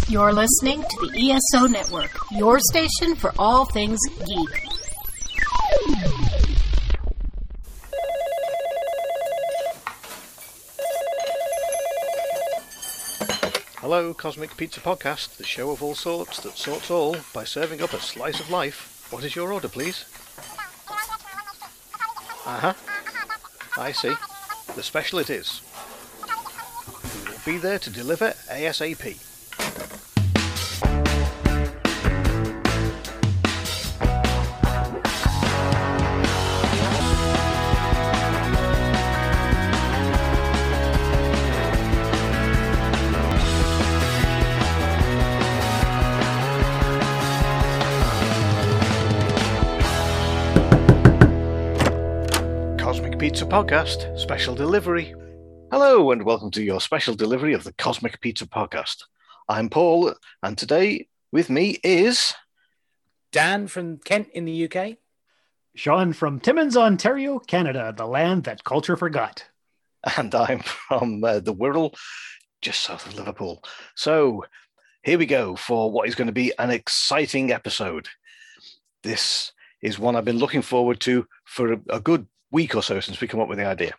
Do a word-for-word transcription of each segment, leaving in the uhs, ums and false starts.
You're listening to the E S O Network, your station for all things geek. Hello, Cosmic Pizza Podcast, the show of all sorts that sorts all by serving up a slice of life. What is your order, please? Uh-huh. I see. The special it is. We will be there to deliver ASAP. Pizza Podcast, special delivery. Hello and welcome to your special delivery of the Cosmic Pizza Podcast. I'm Paul and today with me is... Dan from Kent in the U K. Sean from Timmins, Ontario, Canada, the land that culture forgot. And I'm from uh, the Wirral, just south of Liverpool. So here we go for what is going to be an exciting episode. This is one I've been looking forward to for a, a good week or so since we come up with the idea.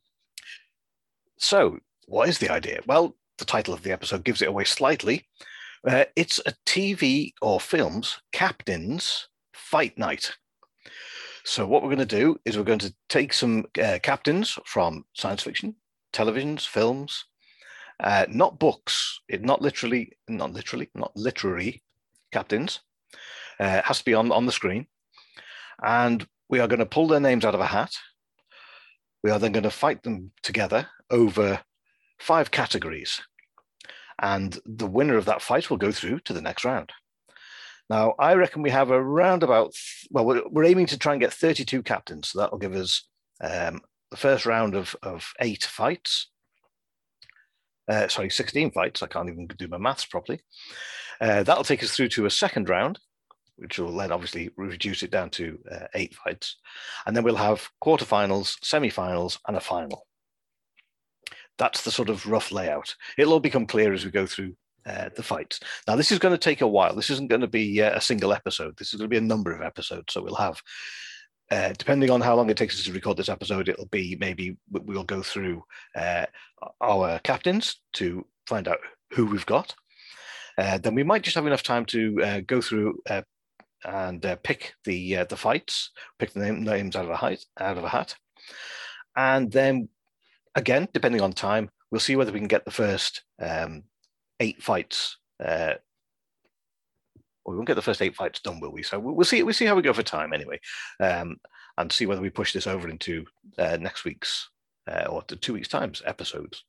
So, what is the idea? Well, the title of the episode gives it away slightly. Uh, it's a T V or film's captain's fight night. So what we're going to do is we're going to take some uh, captains from science fiction, televisions, films, uh, not books, it, not literally, not literally, not literary captains. Uh, it has to be on, on the screen. And we are going to pull their names out of a hat. We are then going to fight them together over five categories. And the winner of that fight will go through to the next round. Now, I reckon we have around about, well, we're, we're aiming to try and get thirty-two captains. So that will give us um, the first round of, of eight fights. Uh, sorry, sixteen fights. I can't even do my maths properly. Uh, that'll take us through to a second round, which will then obviously reduce it down to uh, eight fights. And then we'll have quarterfinals, semi-finals, and a final. That's the sort of rough layout. It'll all become clear as we go through uh, the fights. Now, this is going to take a while. This isn't going to be uh, a single episode. This is going to be a number of episodes. So we'll have, uh, depending on how long it takes us to record this episode, it'll be maybe we'll go through uh, our captains to find out who we've got. Uh, then we might just have enough time to uh, go through uh, and uh, pick the uh, the fights, pick the name, names out of a hat, out of a hat, and then again, depending on time, we'll see whether we can get the first um, eight fights. Uh, well, we won't get the first eight fights done, will we? So we'll see. We'll see how we go for time anyway, um, and see whether we push this over into uh, next week's uh, or to two weeks' time's episodes.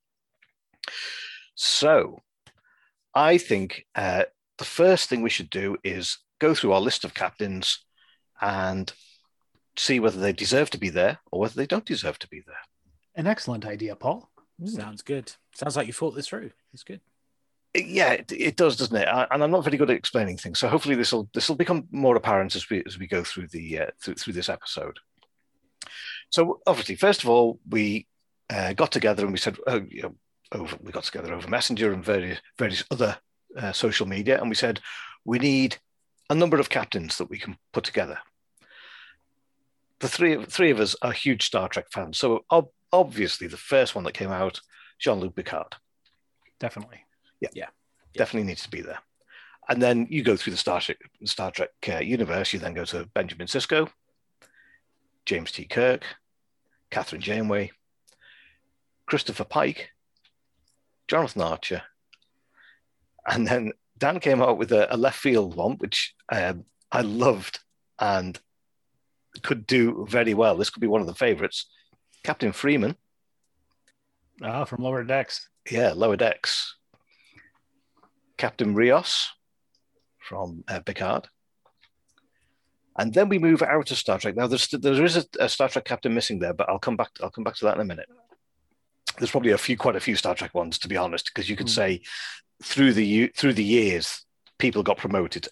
So, I think uh, the first thing we should do is go through our list of captains and see whether they deserve to be there or whether they don't deserve to be there. An excellent idea, Paul. Sounds good. Sounds like you thought this through. It's good. Yeah, it, it does, doesn't it? I, and I'm not very good at explaining things, so hopefully this will this will become more apparent as we as we go through the uh, through, through this episode. So obviously, first of all, we uh, got together and we said, oh, you know, over we got together over Messenger and various various other uh, social media, and we said we need a number of captains that we can put together. The three, three of us are huge Star Trek fans. So ob- obviously the first one that came out, Jean-Luc Picard. Definitely. Yeah, yeah, definitely needs to be there. And then you go through the Star Trek, Star Trek uh, universe. You then go to Benjamin Sisko, James T. Kirk, Catherine Janeway, Christopher Pike, Jonathan Archer, and then Dan came out with a, a left field one, which um, I loved and could do very well. This could be one of the favorites. Captain Freeman. Ah, from Lower Decks. Yeah, Lower Decks. Captain Rios from uh, Picard. And then we move out of Star Trek. Now, there's, there is a, a Star Trek captain missing there, but I'll come back. I'll come back to that in a minute. There's probably a few, quite a few Star Trek ones, to be honest, because you could mm. say through the through the years, people got promoted and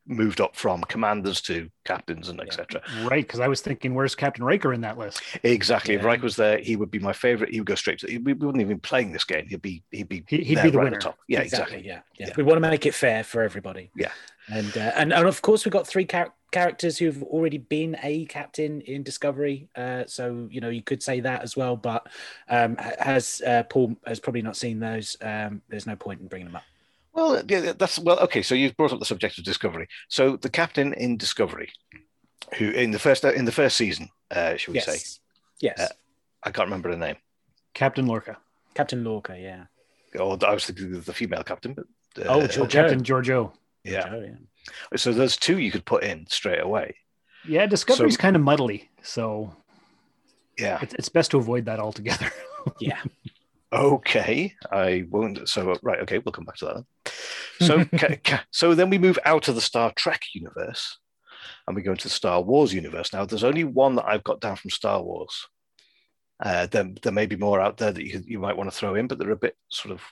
moved up from commanders to captains and Yeah. et cetera. Right, because I was thinking, where's Captain Riker in that list? Exactly. If Yeah. Reich was there, he would be my favorite. He would go straight to. He, we wouldn't even be playing this game. He'd be. He'd be. He- he'd there be the right winner. At the top. Yeah, exactly. Yeah, yeah. Yeah. We want to make it fair for everybody. Yeah. And uh, and, and of course we've got three char- characters who've already been a captain in Discovery. Uh, so you know you could say that as well. But um, as uh, Paul has probably not seen those, um, there's no point in bringing them up. Well, yeah, that's well. Okay, so you've brought up the subject of Discovery. So the captain in Discovery, who in the first in the first season, uh, should we Yes. say? Yes. Uh, I can't remember her name. Captain Lorca. Captain Lorca. Yeah. Or I was thinking of the female captain, but uh, Oh, Oh, Georgiou. Captain Giorgio. yeah. Oh, yeah. So there's two you could put in straight away. Yeah, Discovery's So- kind of muddly, so Yeah. it's, it's best to avoid that altogether. Yeah. Okay, I won't. So right, okay, we'll come back to that then. So, ca- ca- so then we move out of the Star Trek universe, and we go into the Star Wars universe. Now, there's only one that I've got down from Star Wars. Uh, there, there may be more out there that you you might want to throw in, but they're a bit sort of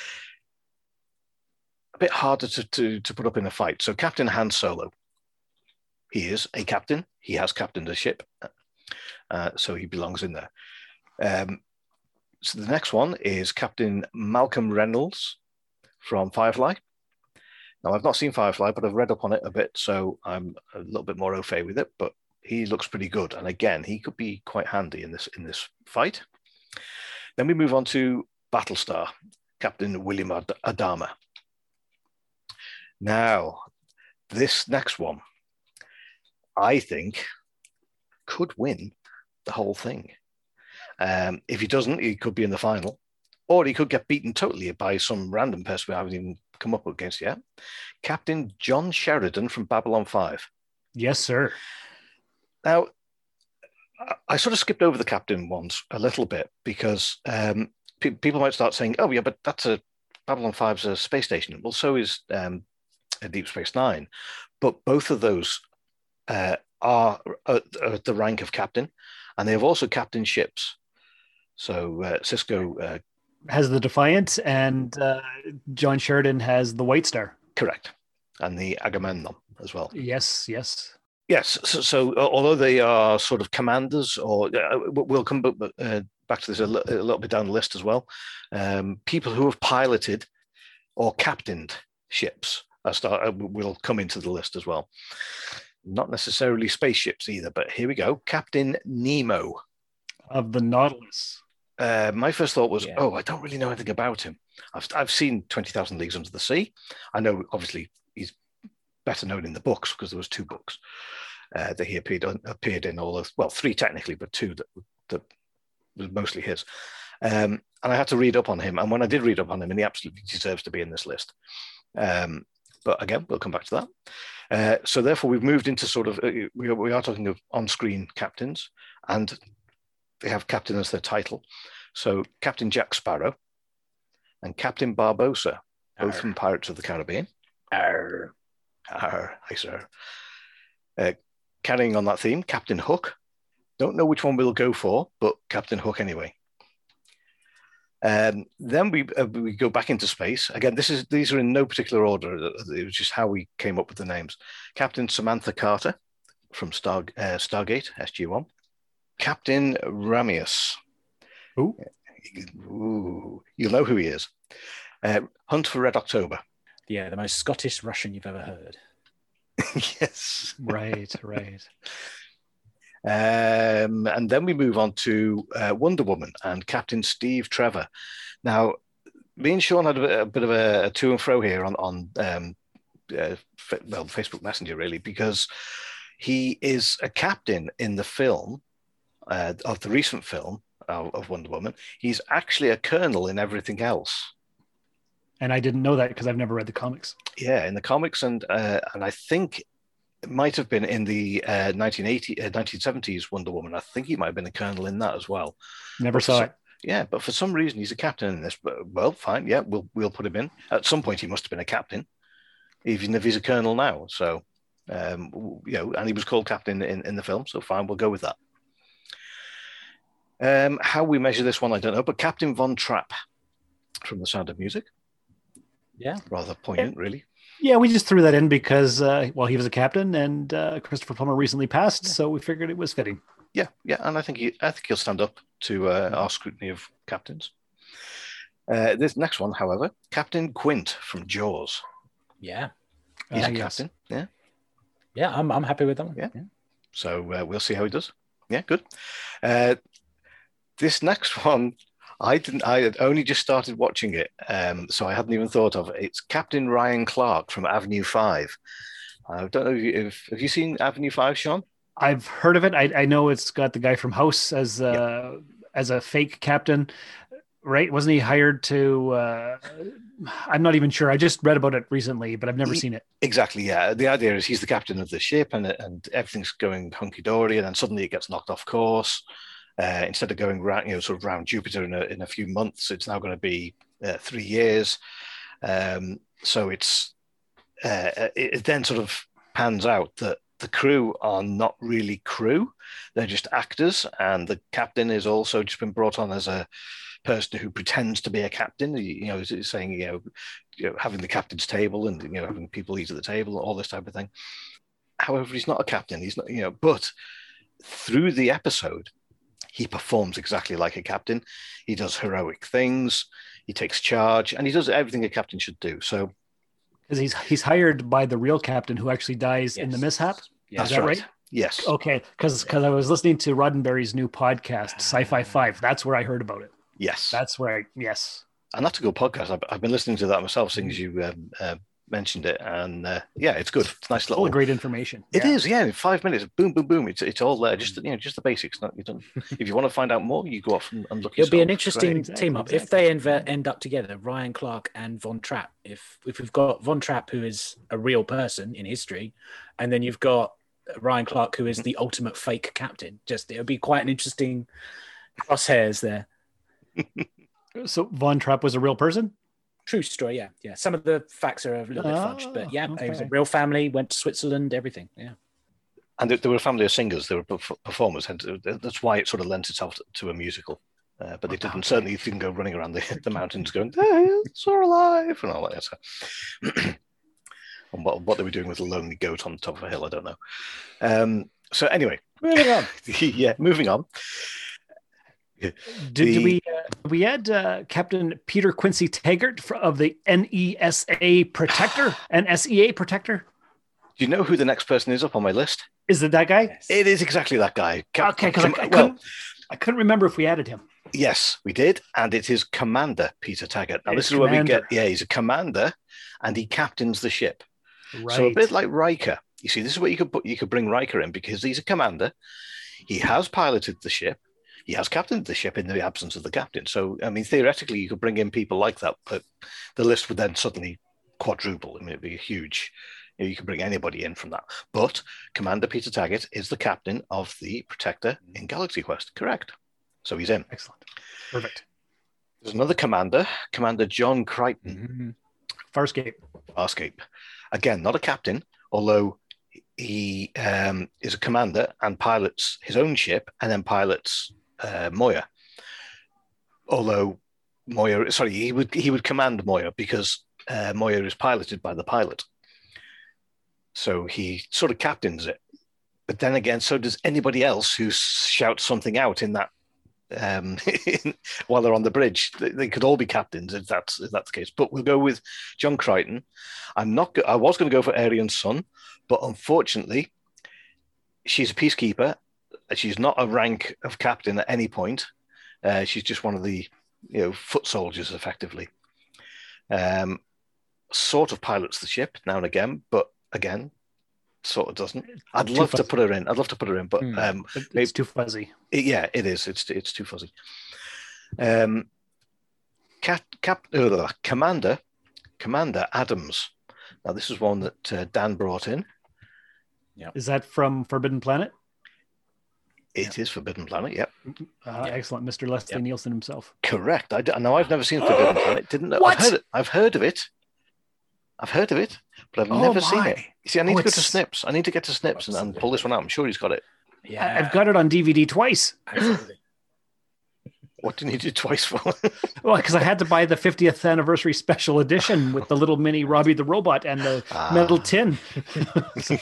a bit harder to to, to put up in a fight. So, Captain Han Solo, he is a captain. He has captained a ship, uh, so he belongs in there. Um, So the next one is Captain Malcolm Reynolds from Firefly. Now, I've not seen Firefly, but I've read up on it a bit, so I'm a little bit more au fait with it, but he looks pretty good. And again, he could be quite handy in this in this fight. Then we move on to Battlestar, Captain William Ad- Adama. Now, this next one, I think, could win the whole thing. Um, if he doesn't, he could be in the final, or he could get beaten totally by some random person we haven't even come up against yet. Captain John Sheridan from Babylon five. Yes, sir. Now, I- I sort of skipped over the captain ones a little bit because um, pe- people might start saying, "Oh, yeah, but that's a Babylon five's a space station." Well, so is um, a Deep Space Nine, but both of those uh, are at, at the rank of captain, and they have also captained ships. So uh, Cisco, uh, Has the Defiant, and uh, John Sheridan has the White Star. correct, and the Agamemnon as well. Yes, yes. Yes. So, so uh, although they are sort of commanders, or uh, we'll come b- uh, back to this a, li- a little bit down the list as well. Um, people who have piloted or captained ships are start, uh, will come into the list as well. Not necessarily spaceships either, but here we go. Captain Nemo. Of the Nautilus. Uh, my first thought was, Yeah. oh, I don't really know anything about him. I've, I've seen twenty thousand Leagues Under the Sea. I know, obviously, he's better known in the books because there was two books uh, that he appeared on, appeared in all of, well, three technically, but two that, that was mostly his. Um, and I had to read up on him. And when I did read up on him, and he absolutely deserves to be in this list. Um, but again, we'll come back to that. Uh, so therefore, we've moved into sort of, uh, we, are, we are talking of on-screen captains, and they have captain as their title. So Captain Jack Sparrow and Captain Barbosa, both Arr. from Pirates of the Caribbean. Arr. Arr, hi, sir. Uh, carrying on that theme, Captain Hook. Don't know which one we'll go for, but Captain Hook anyway. Um, then we uh, we go back into space. Again, this is these are in no particular order. It was just how we came up with the names. Captain Samantha Carter from Star, uh, Stargate, S G one. Captain Ramius. Who? Ooh, you'll know who he is. Uh, Hunt for Red October. Yeah, the most Scottish Russian you've ever heard. Yes. Right, right. Um, and then we move on to uh, Wonder Woman and Captain Steve Trevor. Now, me and Sean had a, bit- a bit of a, a to and fro here on, on um, uh, fa- well, Facebook Messenger, really, because he is a captain in the film, uh, of the recent film of, of Wonder Woman. He's actually a colonel in everything else. And I didn't know that because I've never read the comics. Yeah, in the comics, and uh, and I think it might have been in the uh, nineteen eighty, uh, nineteen seventies Wonder Woman. I think he might have been a colonel in that as well. Never But for saw some- it. Yeah, but for some reason he's a captain in this. But well, fine. Yeah, we'll we'll put him in. At some point he must have been a captain, even if he's a colonel now. So, um, you know, and he was called captain in, in the film. So fine, we'll go with that. Um, how we measure this one, I don't know. But Captain Von Trapp from The Sound of Music. Yeah. Rather poignant, really. Yeah, we just threw that in because, uh, well, he was a captain, and uh, Christopher Plummer recently passed, yeah. so we figured it was fitting. Yeah, yeah, and I think he, I think he'll stand up to uh, our scrutiny of captains. Uh, this next one, however, Captain Quint from Jaws. Yeah, he's uh, a yes. captain. Yeah, yeah, I'm I'm happy with that one. Yeah, yeah. So uh, we'll see how he does. Yeah, good. Uh, this next one, I didn't. I had only just started watching it, um, so I hadn't even thought of it. It's Captain Ryan Clark from Avenue Five. I don't know if you if, have you seen Avenue Five, Sean? I've heard of it. I, I know it's got the guy from House as uh, yeah. as a fake captain, right? Wasn't he hired to? Uh, I'm not even sure. I just read about it recently, but I've never he, seen it. Exactly. Yeah. The idea is he's the captain of the ship, and and everything's going hunky dory, and then suddenly it gets knocked off course. Uh, instead of going round, you know, sort of round Jupiter in a in a few months, it's now going to be uh, three years. Um, so it's uh, it, it then sort of pans out that the crew are not really crew; they're just actors, and the captain is also just been brought on as a person who pretends to be a captain. You know, saying you know, you know, having the captain's table and you know having people eat at the table, all this type of thing. However, he's not a captain. He's not, you know, but through the episode, he performs exactly like a captain. He does heroic things. He takes charge, and he does everything a captain should do. So, because he's he's hired by the real captain who actually dies yes. in the mishap. Yes. Is that right? right? Yes. Okay, because because I was listening to Roddenberry's new podcast, Sci-Fi Five. That's where I heard about it. Yes. That's where I yes. And that's a good podcast. I've, I've been listening to that myself since you um, uh, mentioned it, and uh, yeah, it's good. It's nice little. Full of great information. It yeah. is, yeah. In five minutes, boom, boom, boom. It's it's all there. Just you know, just the basics. Not you don't. If you want to find out more, you go off and, and look. It'll yourself. be an interesting exactly, team up exactly. if they end, end up together. Ryan Clark and Von Trapp. If if we've got Von Trapp, who is a real person in history, and then you've got Ryan Clark, who is the ultimate fake captain. Just it'll be quite an interesting crosshairs there. So Von Trapp was a real person? True story, yeah. Yeah. Some of the facts are a little bit oh, fudged, but yeah, okay. it was a real family, went to Switzerland, everything. Yeah. And they were a family of singers, they were performers, and that's why it sort of lent itself to a musical. Uh, but they didn't, okay. certainly didn't go running around the, the mountains going, hey, it's all alive, and all that. So. And what, what they were doing with a lonely goat on the top of a hill, I don't know. Um, so anyway, moving on. yeah, moving on. Did, the, did we uh, we had uh, Captain Peter Quincy Taggart of the N E S A Protector, N S E A Protector? Do you know who the next person is up on my list? Is it that guy? Yes. It is exactly that guy. Cap- okay, because I, I, well, couldn't, I couldn't remember if we added him. Yes, we did, and it is Commander Peter Taggart. Now, it this is is where we commander. get, yeah, he's a commander, and he captains the ship. Right. So a bit like Riker. You see, this is where you could put, you could bring Riker in because he's a commander. He has piloted the ship. He has captained the ship in the absence of the captain. So, I mean, theoretically, you could bring in people like that, but the list would then suddenly quadruple. I mean, it'd be a huge, you know, you could bring anybody in from that. But Commander Peter Taggart is the captain of the Protector in Galaxy Quest. Correct. So he's in. Excellent. Perfect. There's another commander, Commander John Crichton. Mm-hmm. Farscape. Farscape. Again, not a captain, although he um, is a commander and pilots his own ship and then pilots uh, Moya. Although Moya, sorry, he would he would command Moya because uh, Moya is piloted by the pilot. So he sort of captains it. But then again, so does anybody else who shouts something out in that um, while they're on the bridge. They, they could all be captains if that's if that's the case. But we'll go with John Crichton. I'm not. Go- I was going to go for Arian Sun, but unfortunately, she's a peacekeeper. She's not a rank of captain at any point. Uh, she's just one of the you know foot soldiers, effectively. Um, sort of pilots the ship now and again, but again, sort of doesn't. I'd love to put her in. I'd love to put her in, but mm, um, it's maybe, too fuzzy. It, yeah, it is. It's it's too fuzzy. Um, Cap, Cap, uh, Commander, Commander Adams. Now this is one that uh, Dan brought in. Yeah, is that from Forbidden Planet? It yeah. is Forbidden Planet. Yep. Uh, yeah. Excellent, Mister Leslie yep. Nielsen himself. Correct. I, I know. I've never seen Forbidden Planet. Didn't know. What? I've heard it. I've heard of it. I've heard of it, but I've oh never my. seen it. You see, I need oh, to go it's... to Snips. I need to get to Snips and, and pull this one out. I'm sure he's got it. Yeah, I've got it on D V D twice. Absolutely. What do you need it twice for? Well, because I had to buy the fiftieth anniversary special edition with the little mini Robbie the Robot and the ah. metal tin. So.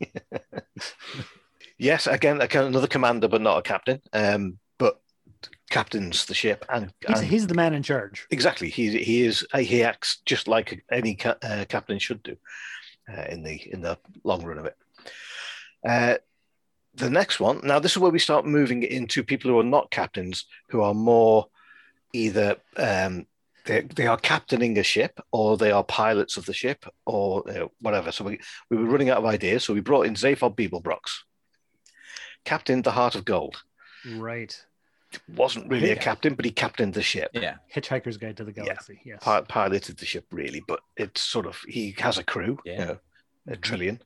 Yes, again, again, another commander, but not a captain. Um, but captains the ship, and, and he's, he's the man in charge. Exactly, he he is. He acts just like any ca- uh, captain should do uh, in the in the long run of it. Uh, the next one. Now, this is where we start moving into people who are not captains, who are more either um, they they are captaining a ship, or they are pilots of the ship, or you know, whatever. So we we were running out of ideas, so we brought in Zaphod Beeblebrox. Captained the Heart of Gold. Right. Wasn't really yeah. a captain, but he captained the ship. Yeah. Hitchhiker's Guide to the Galaxy. Yeah. Yes. Pi- piloted the ship, really, but it's sort of, he has a crew, yeah. you know, a trillion.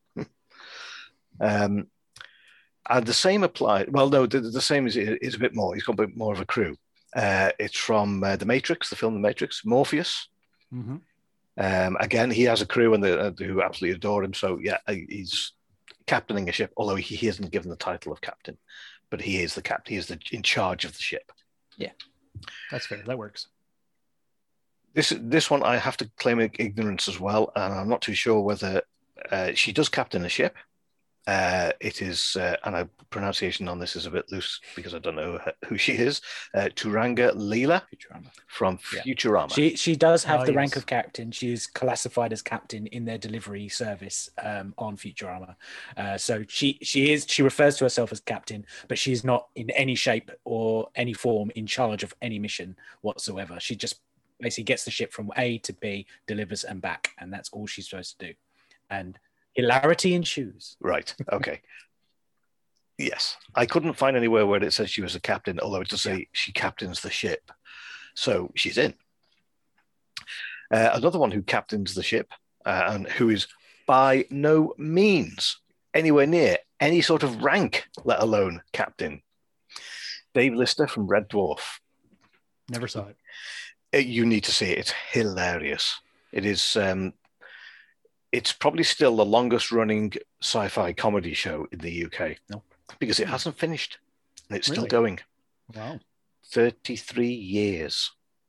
um, and the same applied, well, no, the, the same is, is a bit more. He's got a bit more of a crew. Uh, it's from uh, The Matrix, the film The Matrix, Morpheus. Mm-hmm. Um, again, he has a crew and the, uh, who absolutely adore him. So, yeah, he's captaining a ship, although he, he isn't given the title of captain, but he is the captain. He is the, in charge of the ship. Yeah, that's fair. That works. This this one I have to claim ignorance as well, and I'm not too sure whether uh, she does captain a ship. Uh, it is, uh, and a pronunciation on this is a bit loose because I don't know who she is. Uh, Turanga Leela Futurama. from yeah. Futurama. She she does have oh, the yes. rank of captain. She is classified as captain in their delivery service um, on Futurama. Uh, so she she is she refers to herself as captain, but she is not in any shape or any form in charge of any mission whatsoever. She just basically gets the ship from A to B, delivers and back, and that's all she's supposed to do. And hilarity ensues. Right. Okay. Yes. I couldn't find anywhere where it says she was a captain, although it does say yeah. she captains the ship. So she's in. Uh, another one who captains the ship uh, and who is by no means anywhere near any sort of rank, let alone captain. Dave Lister from Red Dwarf. Never saw it. Uh, you need to see it. It's hilarious. It is... Um, It's probably still the longest running sci-fi comedy show in the U K. No. Because it hasn't finished. And it's Really? still going. Wow. thirty-three years.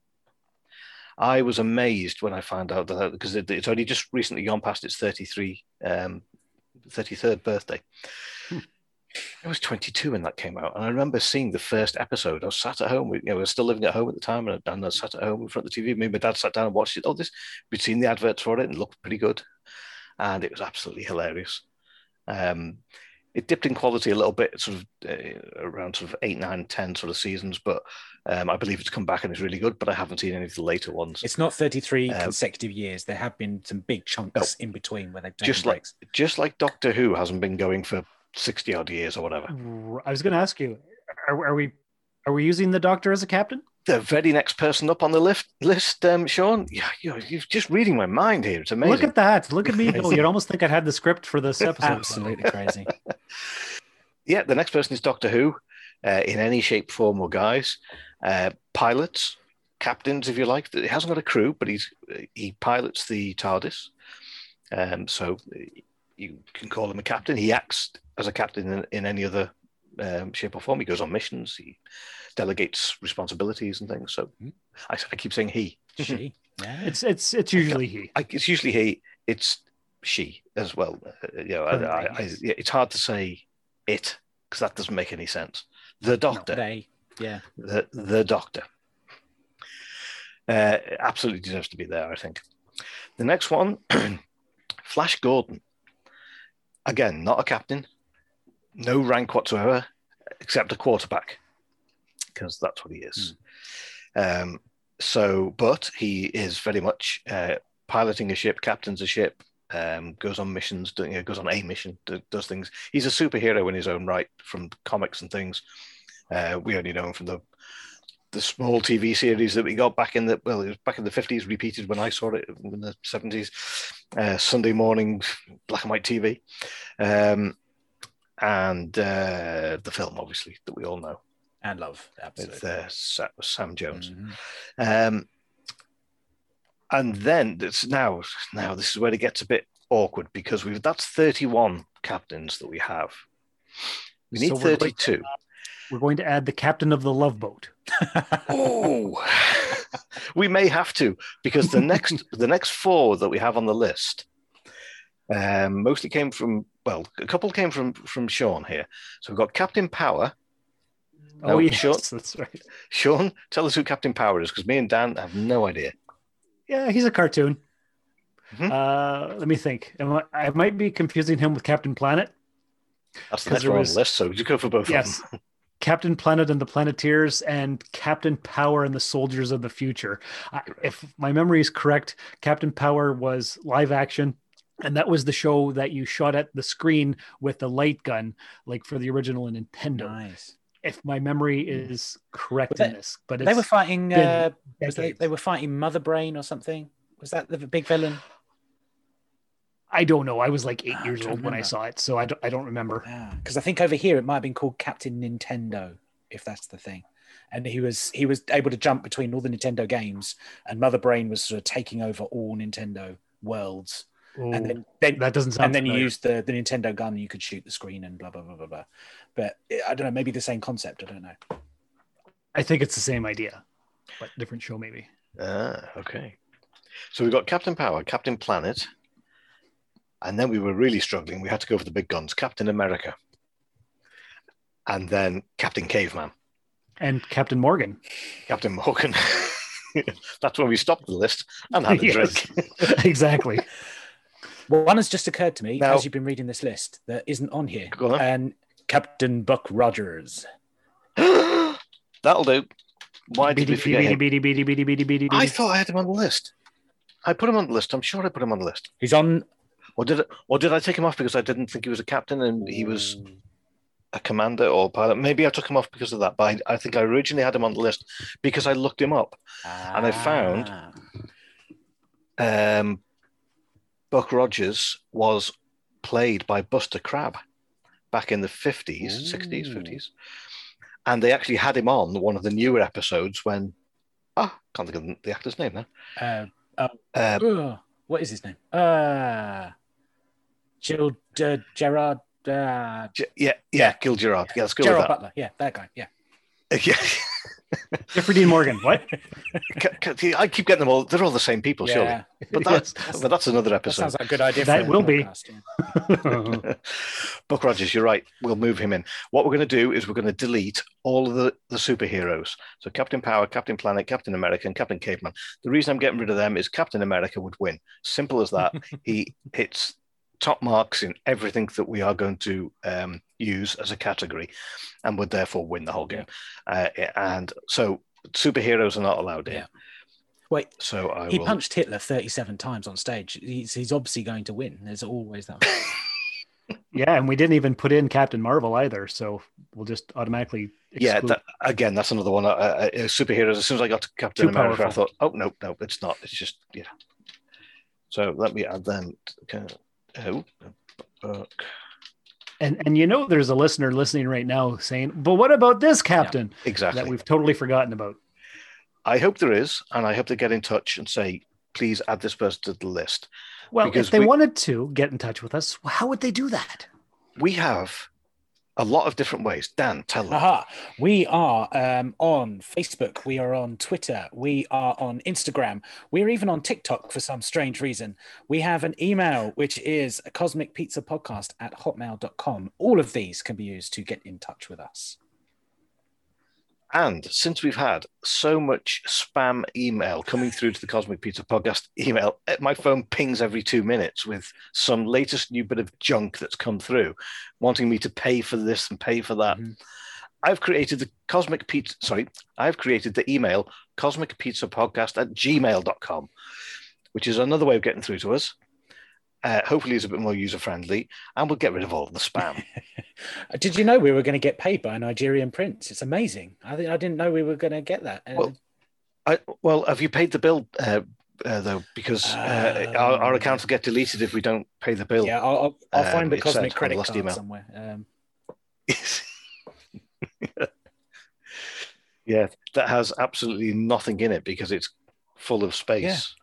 I was amazed when I found out that, because it, it's only just recently gone past its thirty-three, um, thirty-third birthday. Hmm. I was twenty-two when that came out. And I remember seeing the first episode. I was sat at home. We, you know, I was still living at home at the time. And, and I sat at home in front of the T V. Me and my dad sat down and watched it. Oh, this, we'd seen the adverts for it and it looked pretty good. And it was absolutely hilarious. Um, it dipped in quality a little bit, sort of uh, around sort of eight, nine, ten sort of seasons, but um, I believe it's come back and it's really good. But I haven't seen any of the later ones. It's not thirty-three um, consecutive years. There have been some big chunks no, in between where they've taken just breaks. like just like Doctor Who hasn't been going for sixty odd years or whatever. I was going to ask you, are, are we are we using the Doctor as a captain? The very next person up on the list, list um, Sean, yeah, you're, you're just reading my mind here. It's amazing. Look at that. Look at me. Oh, you'd almost think I'd had the script for this episode. Absolutely crazy. Yeah, the next person is Doctor Who, uh, in any shape, form, or guise. Uh, pilots, captains, if you like. He hasn't got a crew, but he's he pilots the TARDIS. Um, so you can call him a captain. He acts as a captain in, in any other um, shape or form. He goes on missions. He delegates responsibilities and things. So I, I keep saying he. She. Yeah. It's it's it's usually he. I, it's usually he. It's she as well. Uh, you know, I, I, I, yeah, it's hard to say it because that doesn't make any sense. The Doctor. No, they. Yeah. The the Doctor. Uh, absolutely deserves to be there, I think. The next one, Flash Gordon. Again, not a captain, no rank whatsoever, except a quarterback, because that's what he is. Mm. Um, so, but he is very much uh, piloting a ship, captains a ship, um, goes on missions, do, you know, goes on a mission, do, does things. He's a superhero in his own right from comics and things. Uh, we only know him from the the small T V series that we got back in the well, it was back in the fifties, repeated when I saw it in the seventies. Uh, Sunday morning, black and white T V, um, and uh, the film, obviously, that we all know and love, absolutely. With uh, Sa- Sam Jones. Mm-hmm. Um, and then it's now, now this is where it gets a bit awkward because we've that's thirty-one captains that we have. We need So we're thirty-two. We're going to add the captain of the Love Boat. Oh, we may have to, because the next the next four that we have on the list um, mostly came from, well, a couple came from from Sean here. So we've got Captain Power. Oh, No, yes, Sean, that's right. Sean, tell us who Captain Power is, because me and Dan have no idea. Yeah, he's a cartoon. Mhm. Uh, let me think. Am I, I might be confusing him with Captain Planet. That's the 'Cause next there one on was- the list, so you go for both Yes. of them. Captain Planet and the Planeteers and Captain Power and the Soldiers of the Future. I, if my memory is correct, Captain Power was live action, and that was the show that you shot at the screen with the light gun, like for the original Nintendo. Nice. If my memory is correct Was in that- this, but They were it's fighting. been Uh, was they, decades. they were fighting Mother Brain or something. Was that the big villain? I don't know. I was like eight Ah, I'm years trying old to when I remember. saw it, so I don't, I don't remember. Because I think over here it might have been called Captain Nintendo, if that's the thing. And he was he was able to jump between all the Nintendo games, and Mother Brain was sort of taking over all Nintendo worlds. And then, then That doesn't sound and then you familiar. used the, the Nintendo gun, and you could shoot the screen and blah blah blah blah blah. But I don't know, maybe the same concept. I don't know. I think it's the same idea, but different show maybe. Ah, okay. So we've got Captain Power, Captain Planet, and then we were really struggling. We had to go for the big guns, Captain America, and then Captain Caveman, And Captain Morgan. Captain Morgan. That's when we stopped the list and had a Yes. drink. Exactly. Well, one has just occurred to me Now- as you've been reading this list that isn't on here. Go on. And Captain Buck Rogers. That'll do. Why did we Beady, forget beady, him? beady, beady, beady, beady, beady, I beady. thought I had him on the list. I put him on the list. I'm sure I put him on the list. He's on. Or did I, or did I take him off because I didn't think he was a captain and he was a commander or pilot? Maybe I took him off because of that. But I, I think I originally had him on the list because I looked him up. And I found- Ah. Um, Buck Rogers was played by Buster Crabbe back in the fifties, sixties, Ooh. fifties. And they actually had him on one of the newer episodes when, ah, can't think of the actor's name now. Uh, Uh, ugh, what is his name? Uh, Jill uh, Gerard. Uh, J- yeah, yeah, Gil Gerard. Yeah, let's go Gerard with Butler. Yeah, that guy. Yeah. that. Yeah. Jeffrey Dean Morgan. What? Ca- ca- I keep getting them all. They're all the same people, surely. yeah. But that's, Yes. but that's another That episode. sounds like a good idea. That for a will be. podcast, yeah. Buck Rogers, you're right. We'll move him in. What we're going to do is we're going to delete all of the, the superheroes. So Captain Power, Captain Planet, Captain America, and Captain Caveman. The reason I'm getting rid of them is Captain America would win. Simple as that. He hits top marks in everything that we are going to um, use as a category and would therefore win the whole game. Uh, and so superheroes are not allowed in. Yeah. Wait, So I he will... punched Hitler thirty-seven times on stage. He's, he's obviously going to win. There's always that. Yeah, and we didn't even put in Captain Marvel either, so we'll just automatically Yeah, exclude. that, again, that's another one. Uh, uh, superheroes. As soon as I got to Captain Too America, powerful. I thought, oh no, no, it's not. It's just yeah. So let me add them. To, oh, uh, And and you know there's a listener listening right now saying, but what about this captain exactly. that we've totally forgotten about? I hope there is, and I hope they get in touch and say, please add this person to the list. Well, Because if they we- wanted to get in touch with us, how would they do that? We have a lot of different ways. Dan, tell them. Aha. We are um, on Facebook. We are on Twitter. We are on Instagram. We're even on TikTok for some strange reason. We have an email, which is cosmic pizza podcast at hotmail dot com. All of these can be used to get in touch with us. And since we've had so much spam email coming through to the Cosmic Pizza Podcast email, eh, my phone pings every two minutes with some latest new bit of junk that's come through, wanting me to pay for this and pay for that. Mhm. I've created the Cosmic Pizza, sorry, I've created the email cosmic pizza podcast at gmail dot com, which is another way of getting through to us. Uh, hopefully it's a bit more user-friendly, and we'll get rid of all of the spam. Did you know we were going to get paid by a Nigerian prince? It's amazing. I, I didn't know we were going to get that. Uh, Well, I, well, have you paid the bill, uh, uh, though? Because uh, our, our Um, accounts will get deleted if we don't pay the bill. yeah, I'll, I'll, I'll um, find the it said on cosmic the credit last card email. somewhere. Um, Yeah, that has absolutely nothing in it because it's full of space.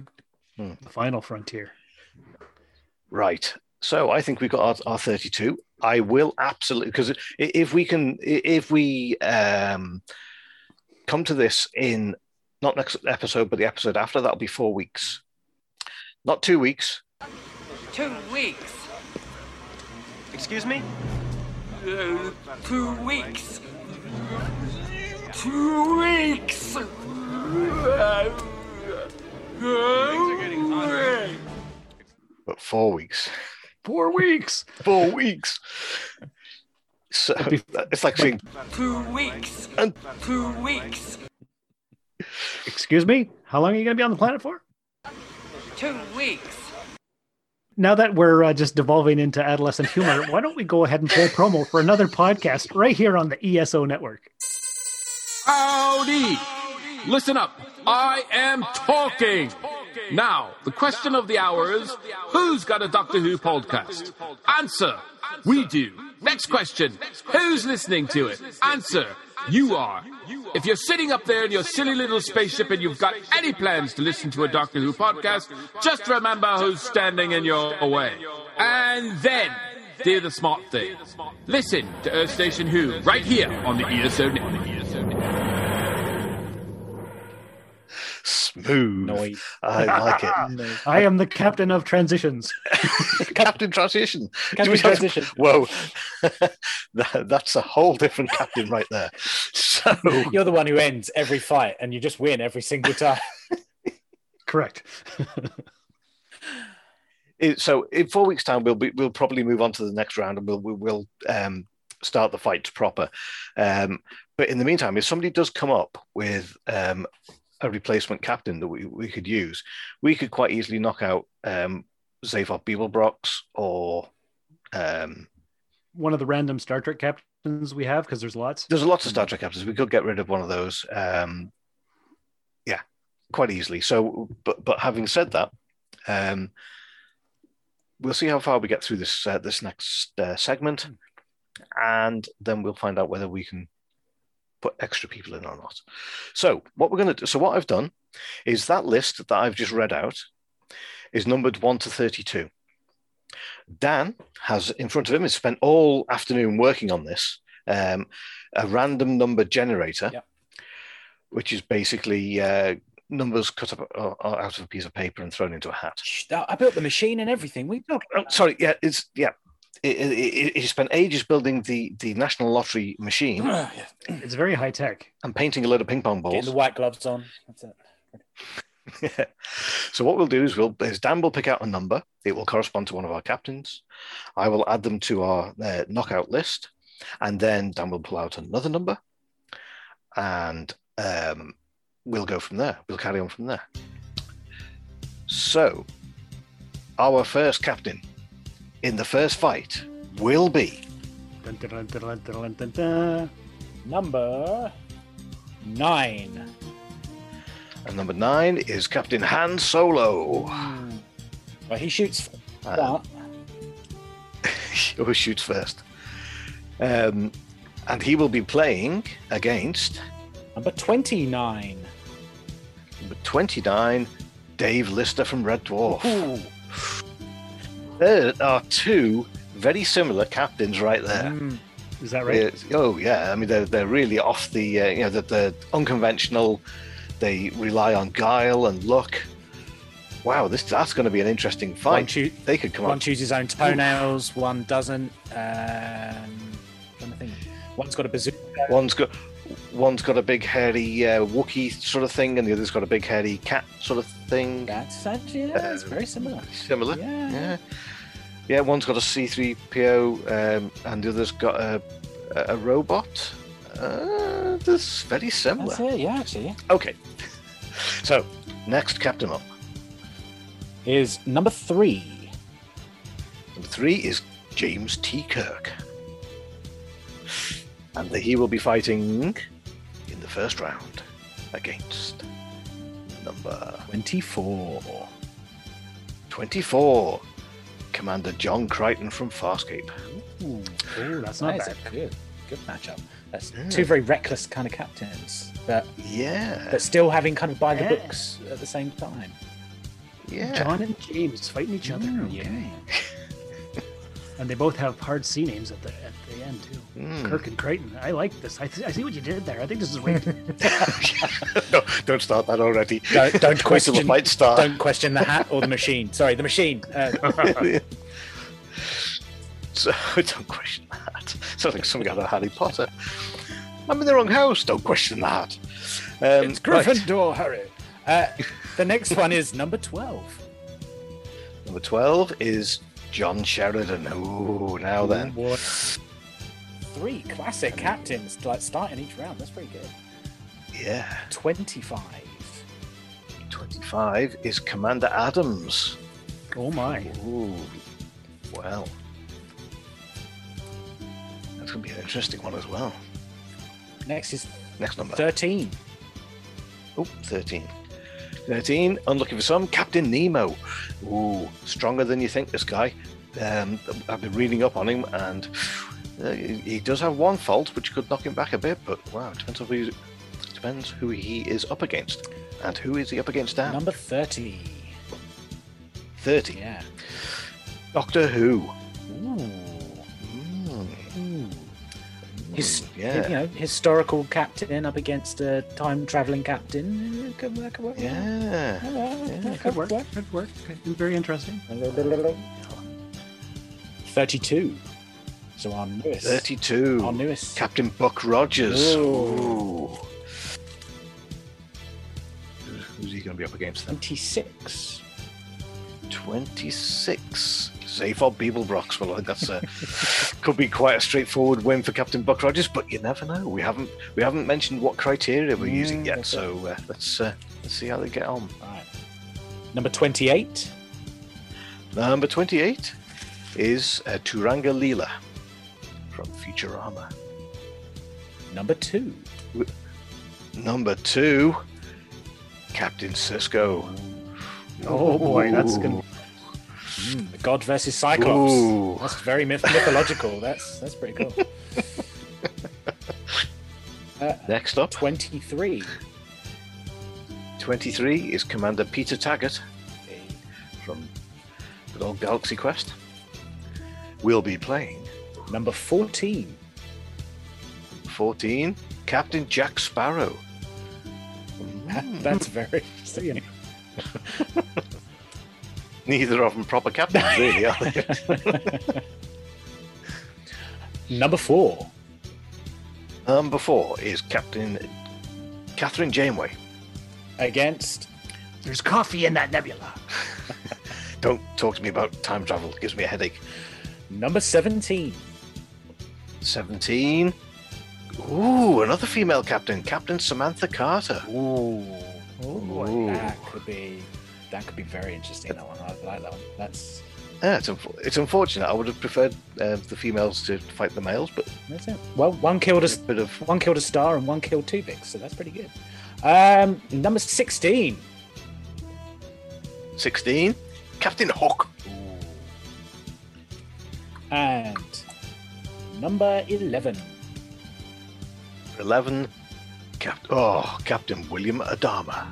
The final frontier. Right. So I think we've got our, our thirty-two. I will absolutely, because if we can, if we um, come to this in not next episode, but the episode after, that'll be four weeks, not two weeks. Two weeks. Excuse me? Uh, two weeks. Two weeks. But four weeks. Four weeks. Four weeks. So it's like saying two weeks. And two weeks. Excuse me? How long are you going to be on the planet for? Two weeks. Now that we're uh, just devolving into adolescent humor, why don't we go ahead and play promo for another podcast right here on the E S O Network? Howdy! Listen up. I am talking. Now, the question of the hour is, who's got a Doctor Who podcast? Answer. We do. Next question. Who's listening to it? Answer. You are. If you're sitting up there in your silly little spaceship and you've got any plans to listen to a Doctor Who podcast, just remember who's standing in your way. And then, do the smart thing. Listen to Earth Station Who right here on the E S O Network. Smooth. Noise. I like it. I am the captain of transitions. Captain Transition. Captain We have- Transition. Whoa. That- That's a whole different captain right there. So You're the one who ends every fight, and you just win every single time. Correct. it- so in four weeks' time, we'll be, we'll probably move on to the next round, and we'll we will um, start the fight proper. Um, but in the meantime, if somebody does come up with um, a replacement captain that we, we could use, we could quite easily knock out um, Zavok Beeblebrox or um, One of the random Star Trek captains we have, because there's lots. there's lots of Star Trek captains. We could get rid of one of those. Um, yeah, quite easily. So, but but having said that, um, we'll see how far we get through this uh, this next uh, segment, and then we'll find out whether we can put extra people in or not. So what we're going to do, so what I've done is that list that I've just read out is numbered one to thirty-two. Dan has in front of him, has spent all afternoon working on this, um, a random number generator, Yep. which is basically uh, numbers cut up uh, out of a piece of paper and thrown into a hat. Shh, I built the machine and everything. We Oh, sorry, yeah, it's yeah. It, it, it, he spent ages building the, the National Lottery machine It's very high tech. and painting a load of ping pong balls. Getting the white gloves on. That's it. Yeah. So what we'll do is we'll is Dan will pick out a number. It will correspond to one of our captains. I will add them to our uh, knockout list, and then Dan will pull out another number, and um, we'll go from there. We'll carry on from there. So our first captain in the first fight will be Dun, dun, dun, dun, dun, dun, dun. Number nine. and number nine is Captain Han Solo. Well, he shoots. Uh, But He always shoots first. Um, and he will be playing against number twenty-nine. number twenty-nine, Dave Lister from Red Dwarf. Ooh. There are two very similar captains right there. Mm. Is that right? Yeah, oh yeah, I mean they're they're really off the uh, you know they're, they're unconventional. They rely on guile and luck. Wow, this that's going to be an interesting One, fight. choo- They could come one up. chooses his own toenails, one doesn't. Um, trying to think. One's got a bazooka. One's got one's got a big hairy uh, Wookiee sort of thing, and the other's got a big hairy cat sort of thing. That's actually yeah, it's very similar. Similar. Yeah. Yeah. Yeah, one's got a C three P O, um, and the other's got a a, a robot. Uh, that's very similar. That's it. Yeah, actually. Yeah. Okay. So, next captain up. Is number three. Number three is James T. Kirk. And he will be fighting in the first round against number Twenty-four. twenty-four, Commander John Crichton from Farscape. Ooh, Ooh, that's not that is bad. a good, good matchup. That's Yeah. two very reckless kind of captains, but Yeah. but still having kind of by the Yeah. books at the same time. yeah. John and James fighting each other. Mm, okay. yeah. And they both have hard C names at the at the end too. Mm. Kirk and Crichton. I like this. I, th- I see what you did there. I think this is way. no, don't start that already. Don't, don't Wait till question. the fight start. Don't question the hat or the machine. Sorry, the machine. Uh, So, don't question that. Sounds like something out of Harry Potter. I'm in the wrong house. Don't question that. Um, it's right. Gryffindor, Harry. Uh, the next one is number twelve. Number twelve is John Sheridan. Ooh, now then. Ooh, boy. Three classic captains like starting each round. That's pretty good. Yeah. twenty-five. twenty-five is Commander Adams. Oh my! Ooh, well. That's going to be an interesting one as well. Next is Next number. thirteen. Oh, thirteen. thirteen, unlucky for some, Captain Nemo. Ooh, stronger than you think, this guy. Um, I've been reading up on him, and uh, he does have one fault, which could knock him back a bit, but wow, it depends, on who, depends who he is up against. And who is he up against now? Number thirty. thirty. Yeah. Doctor Who. Ooh. Mm. His, yeah. you know, historical captain up against a time traveling captain. Could work, could work. Yeah. Yeah, Could work. Could work. Very interesting. thirty-two. So our newest. thirty-two. Our newest. Captain Buck Rogers. Ooh. Ooh. Who's he going to be up against then? twenty-six. twenty-six. Zaphod Beeblebrox. Well, I think that's a, could be quite a straightforward win for Captain Buck Rogers, but you never know. We haven't we haven't mentioned what criteria we're Mm, using yet, that's so uh, let's uh, let's see how they get on. All right. Number twenty-eight. Number twenty-eight is uh, Turanga Leela from Futurama. Number two. Number two, Captain Sisko. Oh boy, that's gonna. Mm, the God versus Cyclops. Ooh. That's very myth- mythological. That's that's pretty cool. Uh, Next up, twenty-three. twenty-three is Commander Peter Taggart from good old Galaxy Quest. We'll be playing Number fourteen. fourteen, Captain Jack Sparrow. That- that's very interesting. Neither of them proper captains, really, are they? Number four. Number four is Captain Catherine Janeway. Against. There's coffee in that nebula. Don't talk to me about time travel, it gives me a headache. Number seventeen. seventeen. Ooh, another female captain, Captain Samantha Carter. Ooh. Oh boy. Ooh. That could be. That could be very interesting. That one. I like that one. That's. Yeah, it's, unf- it's unfortunate. I would have preferred uh, the females to fight the males, but That's it. Well, one killed a a bit of one killed a star and one killed two Vix, so that's pretty good. Um, number sixteen. sixteen, Captain Hook. And number eleven. eleven, Cap- oh, Captain William Adama.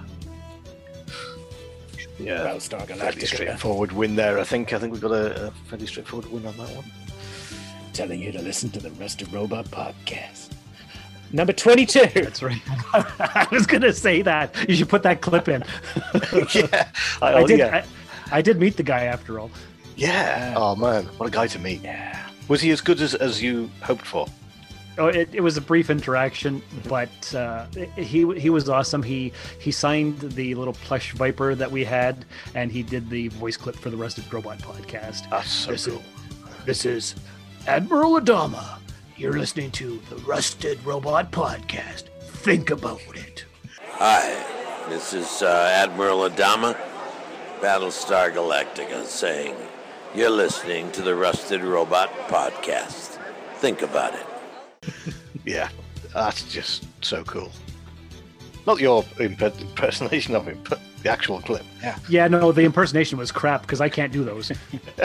Yeah, Battlestar fairly Galactica. straightforward win there. I think. I think we've got a, a fairly straightforward win on that one. Telling you to listen to the Rusted Robot podcast. Number twenty-two. That's right. I was gonna say that. You should put that clip in. yeah, I, I did. Yeah. I, I did meet the guy after all. yeah. Oh man, what a guy to meet. Yeah. Was he as good as, as you hoped for? Oh, it, it was a brief interaction, but uh, he he was awesome. He he signed the little plush viper that we had, and he did the voice clip for the Rusted Robot podcast. That's so This cool. is, this is Admiral Adama. You're listening to the Rusted Robot podcast. Think about it. Hi, this is uh, Admiral Adama, Battlestar Galactica, saying you're listening to the Rusted Robot podcast. Think about it. Yeah, that's just so cool. Not your imp- impersonation of him, but the actual clip. Yeah, no, the impersonation was crap because I can't do those.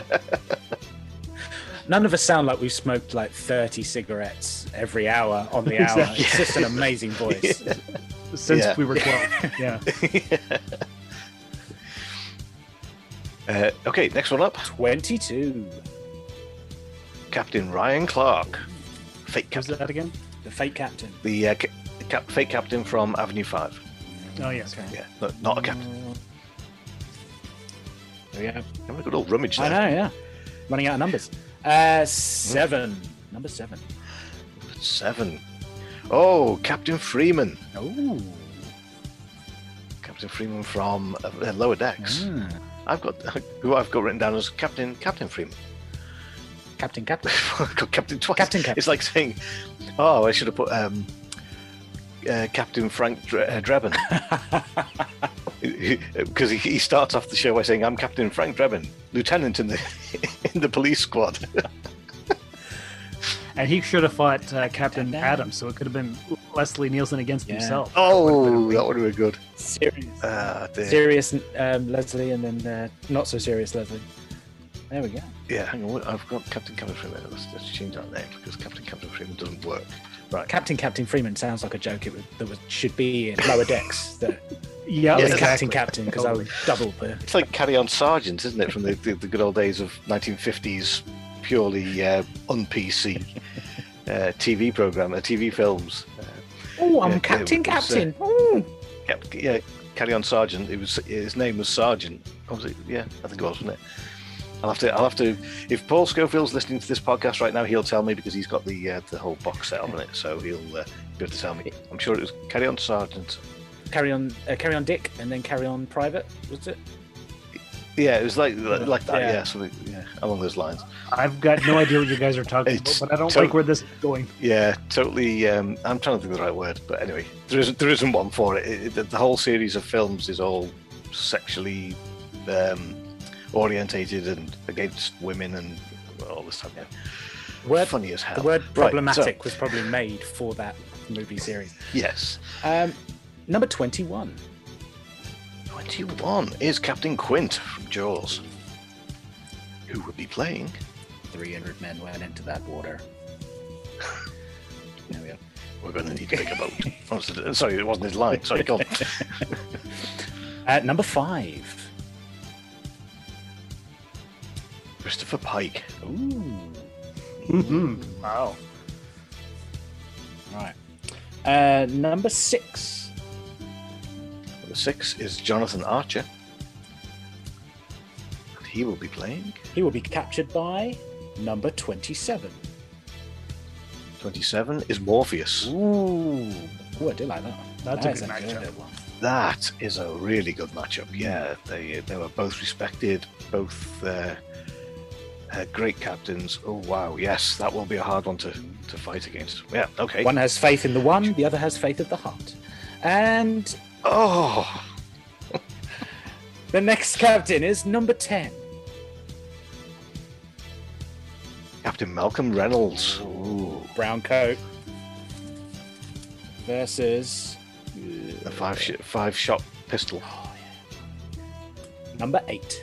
None of us sound like we've smoked like thirty cigarettes every hour on the hour. Exactly. It's just an amazing voice. Since Yeah. we were twelve. Yeah. uh, okay, next one up. twenty-two. Captain Ryan Clark, fake Who's captain. that again? The fake captain. The uh, ca- cap- fake captain from Avenue Five. Oh yes. Yeah, no, not a captain. There we go. Having a good old rummage there. I know, yeah. Running out of numbers. Uh, seven. Number seven. Seven. Oh, Captain Freeman. Oh. Captain Freeman from uh, Lower Decks. Mm. I've got who I've got written down as Captain Captain Freeman. Captain, captain. I've got Captain twice. Captain, Captain. It's like saying, "Oh, I should have put um, uh, Captain Frank Dre- uh, Drebin," because he, he starts off the show by saying, "I'm Captain Frank Drebin, Lieutenant in the in the police squad." And he should have fought uh, Captain Adams, so it could have been Leslie Nielsen against Yeah. himself. Oh, that would have been good. Serious. Ah, dear. Serious um, Leslie and then uh, not so serious Leslie. There we go. Yeah, hang on. I've got Captain Captain Freeman. Let's, let's change that name because Captain Captain Freeman doesn't work. Right. Captain Captain Freeman sounds like a joke it would, that was, should be in Lower Decks. That Yeah, I was Yeah, Captain exactly. Captain because I was double the. It's like Carry On Sergeant, isn't it? From the, the, the good old days of nineteen fifties, purely uh, un-P C uh, T V program, uh, T V films. Uh, Oh, I'm Yeah, Captain it was, uh, Captain. Ooh. Cap- yeah, Carry On Sergeant. It was his name was Sergeant. What was it? Yeah, I think it was, wasn't it? I'll have to. I'll have to. If Paul Schofield's listening to this podcast right now, he'll tell me because he's got the uh, the whole box set on it. So he'll uh, be able to tell me. I'm sure it was Carry On Sergeant. Carry on, uh, carry on, Dick, and then carry on, Private. Was it? Yeah, it was like like that. Yeah. Yeah, something, yeah, along those lines. I've got no idea what you guys are talking It's about, but I don't so- like where this is going. Yeah, totally. Um, I'm trying to think of the right word, but anyway, there isn't there isn't one for it. It- it- the whole series of films is all sexually um, orientated and against women and all this stuff. Yeah. Word, Funny as hell. the word Right, problematic so- was probably made for that movie series. Yes. Um, number twenty-one. twenty-one is Captain Quint from Jaws, who would be playing. three hundred men went into that water. There we go. We're going to need a bigger boat. Oh, so- sorry, it wasn't his line. Sorry, go on. At number five. Christopher Pike. Ooh. Mm-hmm. Wow. Right. Uh, number six. Number six is Jonathan Archer. And he will be playing. He will be captured by number twenty-seven. twenty-seven is Morpheus. Ooh. Ooh, I do like that one. That's a That good is matchup. one. That is a really good matchup. Yeah, they they were both respected, both uh, uh, great captains. Oh wow, yes, that will be a hard one to, to fight against. Yeah, okay. One has faith in the one, the other has faith of the heart. And Oh, the next captain is number ten. Captain Malcolm Reynolds. Ooh, Brown coat. Versus a five sh- five shot pistol. number eight.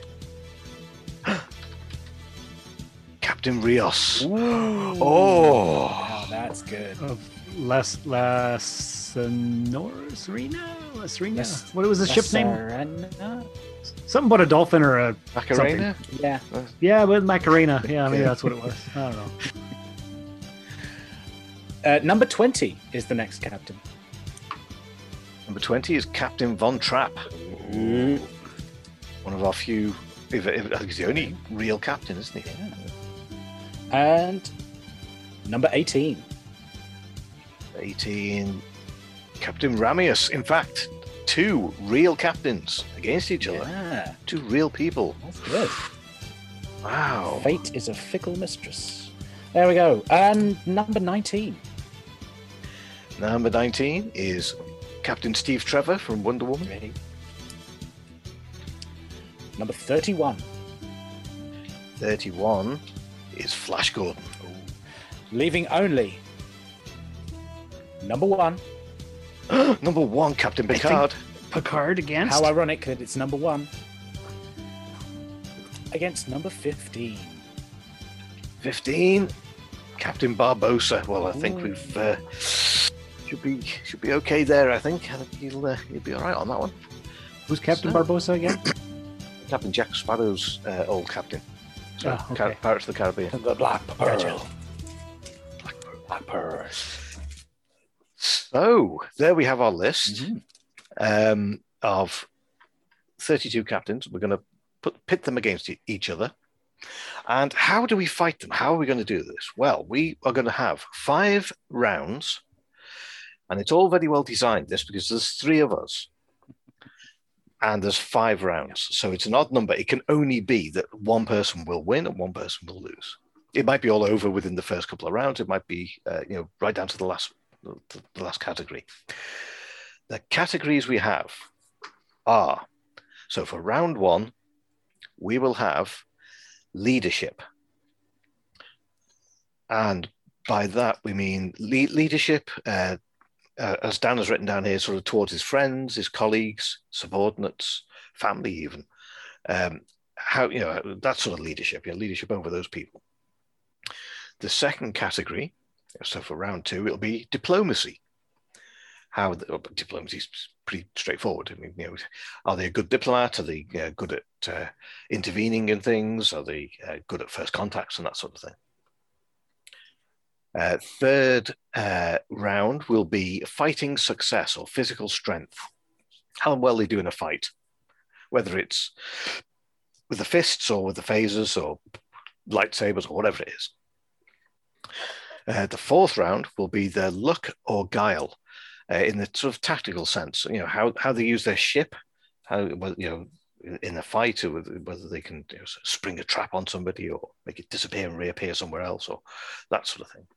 Captain Rios. Ooh. Oh, Wow, that's good. Of Les Lasanor Serena? Serena? Les- What was the ship's name? Lasarena? Something about a dolphin or a Macarena. Yeah. yeah, with Macarena. Yeah, maybe Okay. that's what it was. I don't know. Uh, number twenty is the next captain. Number twenty is Captain Von Trapp. Ooh. One of our few. If, if, I think he's the only real captain, isn't he? And number eighteen. eighteen, Captain Ramius. In fact, two real captains against each other. Yeah, Two real people. that's good. Wow. Fate is a fickle mistress. There we go. And number nineteen. Number nineteen is Captain Steve Trevor from Wonder Woman. Ready? Number thirty-one. thirty-one is Flash Gordon. Leaving only number one. Number one, Captain Picard. Picard against? How ironic that it's number one against number fifteen. fifteen, Captain Barbosa. Well, I think Ooh. we've uh, should be should be okay there. I think. I think he'll uh, he'll be all right on that one. Who's Captain So- Barbosa again? Captain Jack Sparrow's uh, old captain. So, Oh, okay. Car- Pirates of the Caribbean. The Black Pearl. Black Pearl. Black Pearl. So there we have our list Mm-hmm. um, of thirty-two captains. We're going to put pit them against e- each other. And how do we fight them? How are we going to do this? Well, we are going to have five rounds, and it's all very well designed, this, because there's three of us, and there's five rounds. So it's an odd number. It can only be that one person will win and one person will lose. It might be all over within the first couple of rounds. It might be, uh, you know, right down to the last, the, the last category. The categories we have are, so for round one, we will have leadership. And by that, we mean le- leadership, uh, uh, as Dan has written down here, sort of towards his friends, his colleagues, subordinates, family even. Um, how, you know, that sort of leadership, you know, leadership over those people. The second category, so for round two, it'll be diplomacy. How the, oh, diplomacy is pretty straightforward. I mean, you know, are they a good diplomat? Are they uh, good at uh, intervening in things? Are they uh, good at first contacts and that sort of thing? Uh, third uh, round will be fighting success or physical strength. How well they do in a fight, whether it's with the fists or with the phasers or lightsabers or whatever it is. Uh, the fourth round will be their luck or guile. Uh, in the sort of tactical sense, you know, how, how they use their ship, how, you know, in a fight, or whether they can, you know, spring a trap on somebody or make it disappear and reappear somewhere else, or that sort of thing.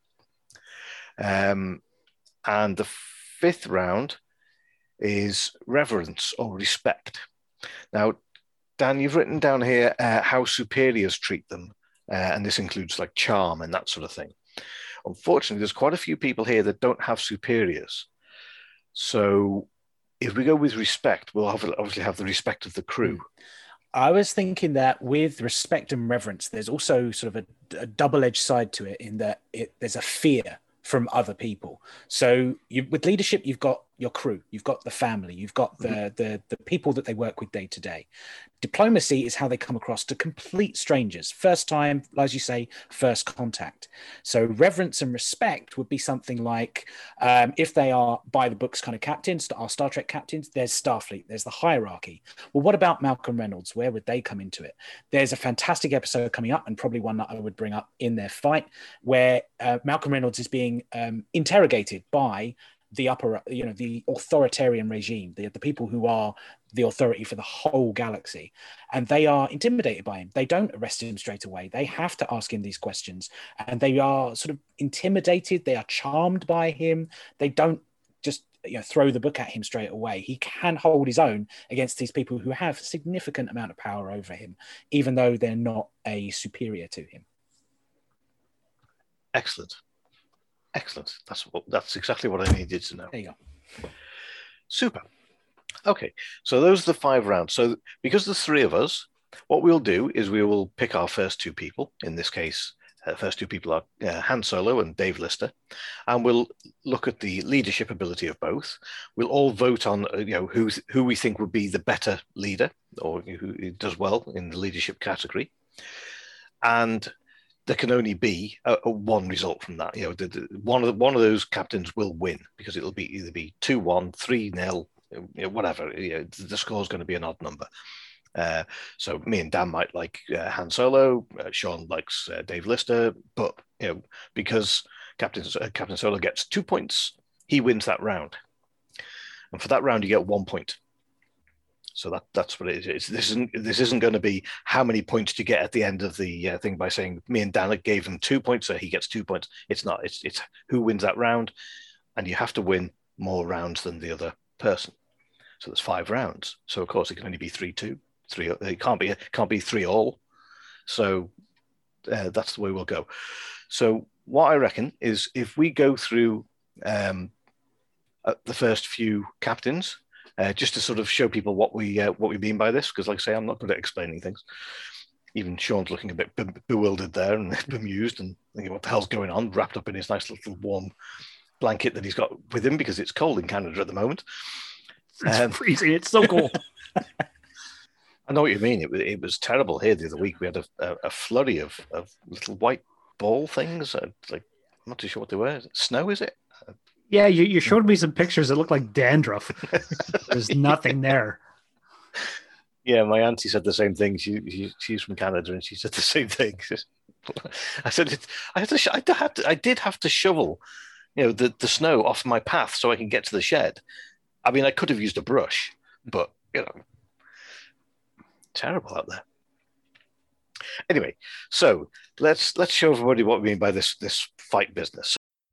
Um, and the fifth round is reverence or respect. Now, Dan, you've written down here uh, how superiors treat them, uh, and this includes like charm and that sort of thing. Unfortunately, there's quite a few people here that don't have superiors. So if we go with respect, we'll have, obviously have the respect of the crew. I was thinking that with respect and reverence, there's also sort of a, a double-edged side to it, in that it, there's a fear from other people. So you, with leadership, you've got your crew, you've got the family, you've got the, mm-hmm. the the people that they work with day to day. Diplomacy is how they come across to complete strangers. First time, as you say, first contact. So reverence and respect would be something like, um, if they are by the books kind of captains, our Star Trek captains, there's Starfleet, there's the hierarchy. Well, what about Malcolm Reynolds? Where would they come into it? There's a fantastic episode coming up, and probably one that I would bring up in their fight, where uh, Malcolm Reynolds is being um, interrogated by the upper, you know, the authoritarian regime, the, the people who are the authority for the whole galaxy, and they are intimidated by him. They don't arrest him straight away. They have to ask him these questions, and they are sort of intimidated. They are charmed by him. They don't just, you know, throw the book at him straight away. He can hold his own against these people who have a significant amount of power over him, even though they're not a superior to him. Excellent. Excellent. That's what, that's exactly what I needed to know. There you go. Super. Okay, so those are the five rounds. So because there's three of us, what we'll do is we will pick our first two people. In this case, uh, first two people are uh, Han Solo and Dave Lister, and we'll look at the leadership ability of both. We'll all vote on, uh, you know, who who we think would be the better leader, or who does well in the leadership category, and there can only be a, a one result from that. You know, the, the, one of the, one of those captains will win, because it'll be either be two one, three nil, you know, whatever. You know, the score is going to be an odd number. Uh, so me and Dan might like uh, Han Solo. Uh, Sean likes uh, Dave Lister, but you know, because Captain uh, Captain Solo gets two points, he wins that round, and for that round you get one point. So that that's what it is. It's, this isn't this isn't going to be how many points do you get at the end of the uh, thing by saying me and Dan gave him two points, so he gets two points. It's not. It's it's who wins that round, and you have to win more rounds than the other person. So there's five rounds. So of course it can only be three two, three. It can't be it can't be three all. So uh, that's the way we'll go. So what I reckon is if we go through um, uh, the first few captains. Uh, just to sort of show people what we uh, what we mean by this, because like I say, I'm not good at explaining things. Even Sean's looking a bit be- bewildered there and bemused and thinking, what the hell's going on, wrapped up in his nice little warm blanket that he's got with him, because it's cold in Canada at the moment. It's um, freezing. It's so cold. I know what you mean. It was it was terrible here the other week. We had a, a, a flurry of, of little white ball things. Uh, like I'm not too sure what they were. Snow, is it? Yeah, you, you showed me some pictures that look like dandruff. There's nothing there. Yeah, my auntie said the same thing. She, she she's from Canada, and she said the same thing. I said it, I had to, I had to, I did have to shovel, you know, the, the snow off my path so I can get to the shed. I mean, I could have used a brush, but you know, terrible out there. Anyway, so let's let's show everybody what we mean by this this fight business.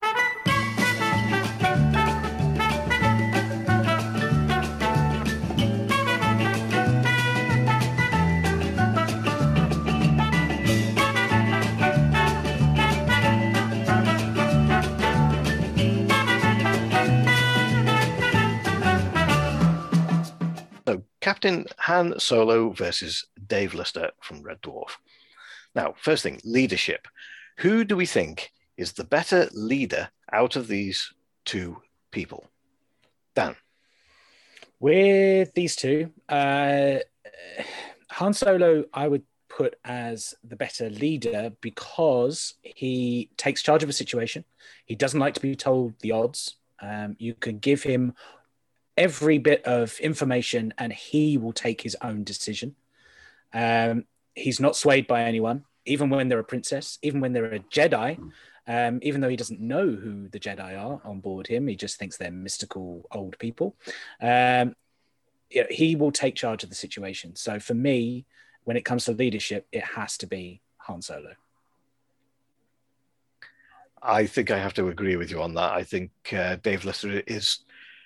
Captain Han Solo versus Dave Lister from Red Dwarf. Now, first thing, leadership. Who do we think is the better leader out of these two people? Dan. With these two, uh, Han Solo, I would put as the better leader because he takes charge of a situation. He doesn't like to be told the odds. Um, you can give him every bit of information and he will take his own decision. Um, he's not swayed by anyone, even when they're a princess, even when they're a Jedi, um, even though he doesn't know who the Jedi are on board him. He just thinks they're mystical old people. Um, you know, he will take charge of the situation. So for me, when it comes to leadership, it has to be Han Solo. I think I have to agree with you on that. I think uh, Dave Lister is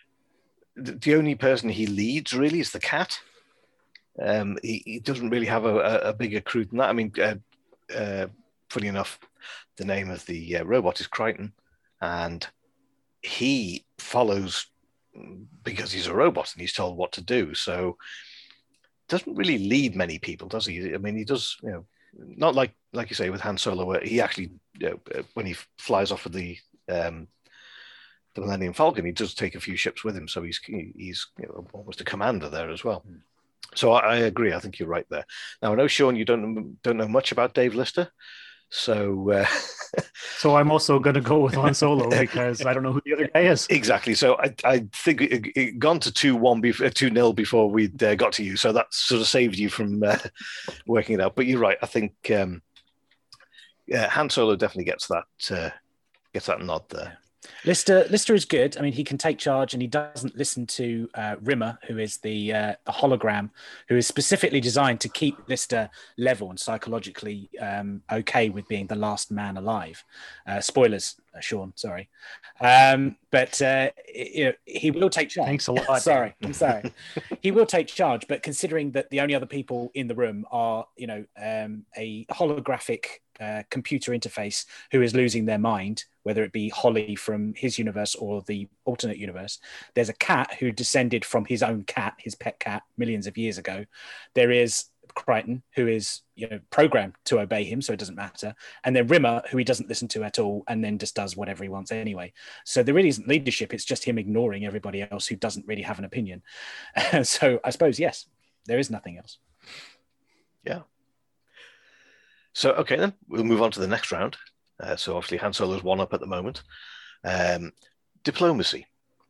the only person he leads really is the cat. Um, he, he doesn't really have a, a, a bigger crew than that. I mean, uh, uh, funny enough, the name of the uh, robot is Crichton, and he follows because he's a robot and he's told what to do. So doesn't really lead many people, does he? I mean, he does, you know, not like like you say with Han Solo, where he actually, you know, when he flies off with the um, the Millennium Falcon, he does take a few ships with him, so he's he's you know, almost a commander there as well. Mm. So I, I agree. I think you're right there. Now I know, Sean, you don't don't know much about Dave Lister, so uh... so I'm also going to go with Han Solo because I don't know who the other guy is. Exactly. So I I think it, it gone to two one before two nil before we uh, got to you, so that sort of saved you from uh, working it out. But you're right. I think um, yeah, Han Solo definitely gets that uh, gets that nod there. Lister, Lister is good. I mean, he can take charge and he doesn't listen to uh, Rimmer, who is the, uh, the hologram, who is specifically designed to keep Lister level and psychologically um, okay with being the last man alive. Uh, spoilers, uh, Sean, sorry. Um, but uh, you know, he will take charge. Thanks a lot. sorry, I'm sorry. He will take charge, but considering that the only other people in the room are, you know, um, a holographic Uh, computer interface who is losing their mind, whether it be Holly from his universe or the alternate universe. There's a cat who descended from his own cat, his pet cat, millions of years ago. There is Crichton, who is, you know, programmed to obey him, so it doesn't matter. And then Rimmer, who he doesn't listen to at all, and then just does whatever he wants anyway. So there really isn't leadership. It's just him ignoring everybody else who doesn't really have an opinion. So I suppose, yes, there is nothing else. Yeah. So, okay, then we'll move on to the next round. Uh, so obviously Han Solo's one up at the moment. Um, diplomacy.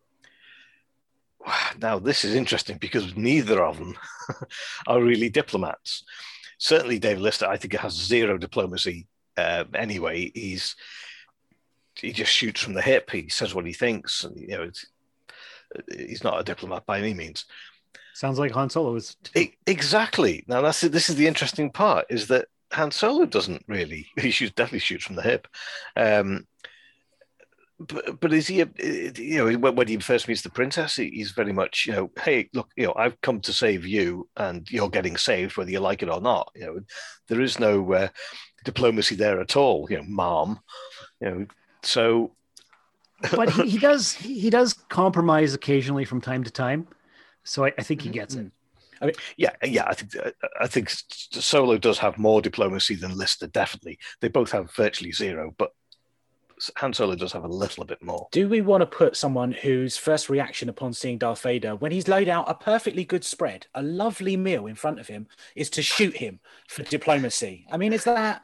Now, this is interesting because neither of them are really diplomats. Certainly Dave Lister, I think, has zero diplomacy uh, anyway. He's he just shoots from the hip. He says what he thinks. And, you know, it's, he's not a diplomat by any means. Sounds like Han Solo is. It, exactly. Now, that's this is the interesting part, is that Han Solo doesn't really, he shoots, definitely shoots from the hip. Um, but, but is he, a, you know, when he first meets the princess, he's very much, you know, hey, look, you know, I've come to save you and you're getting saved whether you like it or not. You know, there is no uh, diplomacy there at all, you know, mom, you know, so. But he, he does, he does compromise occasionally from time to time. So I, I think he gets it. I mean, yeah, yeah. I think I think Solo does have more diplomacy than Lister. Definitely, they both have virtually zero. But Han Solo does have a little bit more. Do we want to put someone whose first reaction upon seeing Darth Vader, when he's laid out a perfectly good spread, a lovely meal in front of him, is to shoot him for diplomacy? I mean, is that...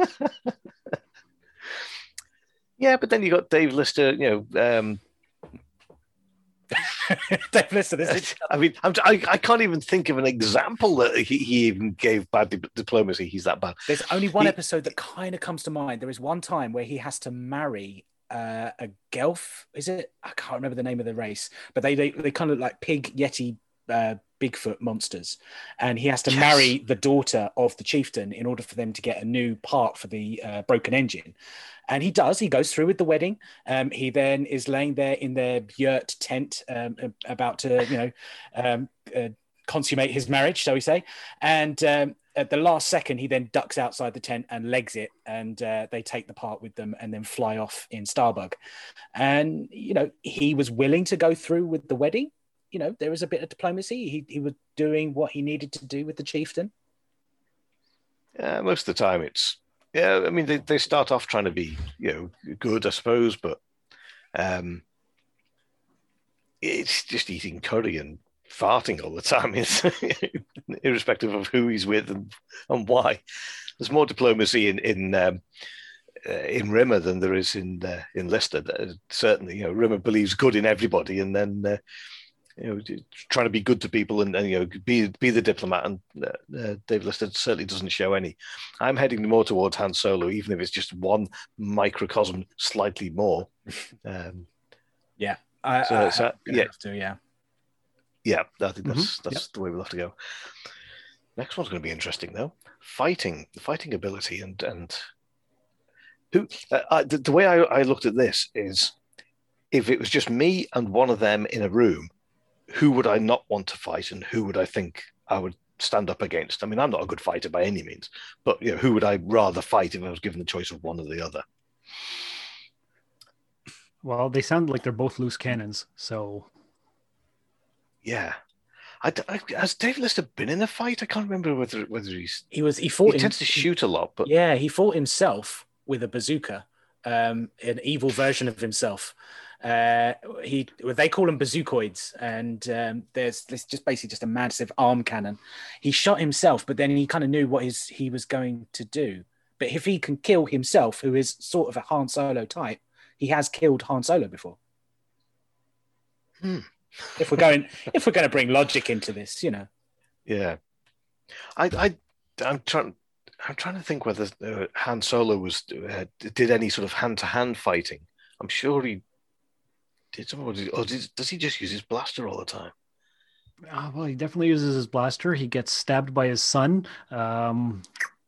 Yeah, but then you got Dave Lister, you know... Um... Dave Lister, this is... I mean, I'm, I, I can't even think of an example that he, he even gave bad di- diplomacy. He's that bad. There's only one he... episode that kind of comes to mind. There is one time where he has to marry uh, a Gelf. Is it? I can't remember the name of the race, but they they, they kind of like pig, yeti, uh, Bigfoot monsters. And he has to yes. marry the daughter of the chieftain in order for them to get a new part for the uh, broken engine. And he does. He goes through with the wedding. Um, he then is laying there in their yurt tent, um, about to, you know, um, uh, consummate his marriage, shall we say. And um, at the last second, he then ducks outside the tent and legs it. And uh, they take the part with them and then fly off in Starbug. And, you know, he was willing to go through with the wedding. You know, there was a bit of diplomacy. He, he was doing what he needed to do with the chieftain. Yeah, most of the time it's... Yeah, I mean, they, they start off trying to be, you know, good, I suppose, but um, it's just eating curry and farting all the time, it's, irrespective of who he's with and, and why. There's more diplomacy in in um, uh, in Rimmer than there is in uh, in Lister. Uh, certainly, you know, Rimmer believes good in everybody, and then uh, you know, trying to be good to people and, and you know, be be the diplomat. And uh, uh, Dave Lister certainly doesn't show any. I'm heading more towards Han Solo, even if it's just one microcosm slightly more. Um, yeah, I, so, I, so, I yeah, have to, yeah, yeah. I think that's Mm-hmm. that's Yep. the way we'll have to go. Next one's going to be interesting, though. Fighting, the fighting ability, and and who uh, I, the, the way I, I looked at this is, if it was just me and one of them in a room, who would I not want to fight, and who would I think I would stand up against? I mean, I'm not a good fighter by any means, but you know, who would I rather fight if I was given the choice of one or the other? Well, they sound like they're both loose cannons, so yeah. I, I, has Dave Lister been in a fight? I can't remember whether whether he's he was. He fought. He in, tends to shoot a lot, but yeah, he fought himself with a bazooka, um, an evil version of himself. Uh, he well, they call them bazookoids, and um, there's this just basically just a massive arm cannon. He shot himself, but then he kind of knew what his he was going to do. But if he can kill himself, who is sort of a Han Solo type, he has killed Han Solo before. Hmm. If we're going, if we're going to bring logic into this, you know. Yeah, I, I, I'm trying. I'm trying to think whether uh, Han Solo was uh, did any sort of hand-to-hand fighting. I'm sure he did some, or, did, or did, does he just use his blaster all the time? uh, well, he definitely uses his blaster. He gets stabbed by his son. Um,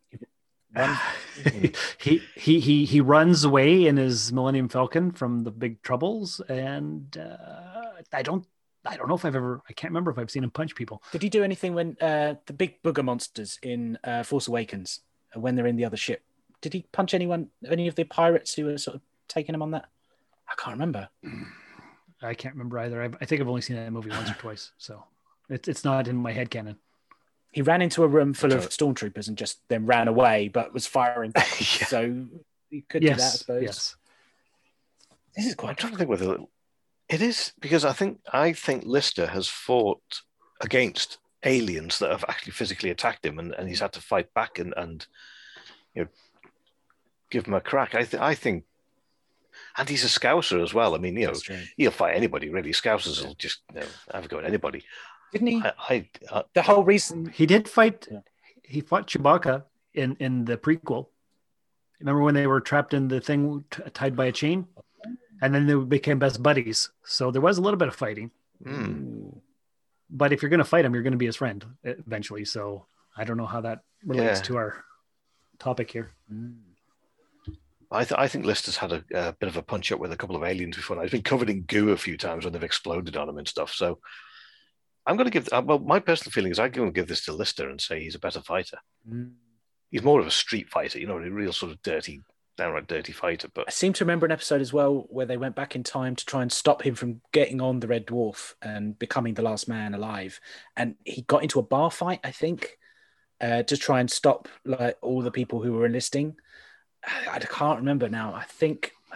he he he he runs away in his Millennium Falcon from the big troubles, and uh, I don't. I don't know if I've ever, I can't remember if I've seen him punch people. Did he do anything when uh, the big booger monsters in uh, Force Awakens, uh, when they're in the other ship? Did he punch anyone, any of the pirates who were sort of taking him on that? I can't remember. I can't remember either. I, I think I've only seen that movie once or twice. So it's it's not in my head canon. He ran into a room full of stormtroopers and just then ran away, but was firing back. Yeah. So he could yes, do that, I suppose. Yes. This is I'm quite trying to think whether it is, because I think I think Lister has fought against aliens that have actually physically attacked him, and, and he's had to fight back and, and you know, give him a crack. I th- I think, and he's a Scouser as well. I mean, you know, he'll fight anybody really. Scousers will just you know, have a go at anybody. Didn't he? I, I, I the whole reason he did fight. Yeah. He fought Chewbacca in in the prequel. Remember when they were trapped in the thing t- tied by a chain? And then they became best buddies. So there was a little bit of fighting. Mm. But if you're going to fight him, you're going to be his friend eventually. So I don't know how that relates Yeah. to our topic here. I, th- I think Lister's had a, a bit of a punch up with a couple of aliens before. Now. He's been covered in goo a few times when they've exploded on him and stuff. So I'm going to give, uh, well, my personal feeling is I'm going to give this to Lister and say he's a better fighter. Mm. He's more of a street fighter, you know, a real sort of dirty, downright dirty fighter. But I seem to remember an episode as well where they went back in time to try and stop him from getting on the Red Dwarf and becoming the last man alive. And he got into a bar fight, I think, uh, to try and stop like all the people who were enlisting. I, I can't remember now. I think I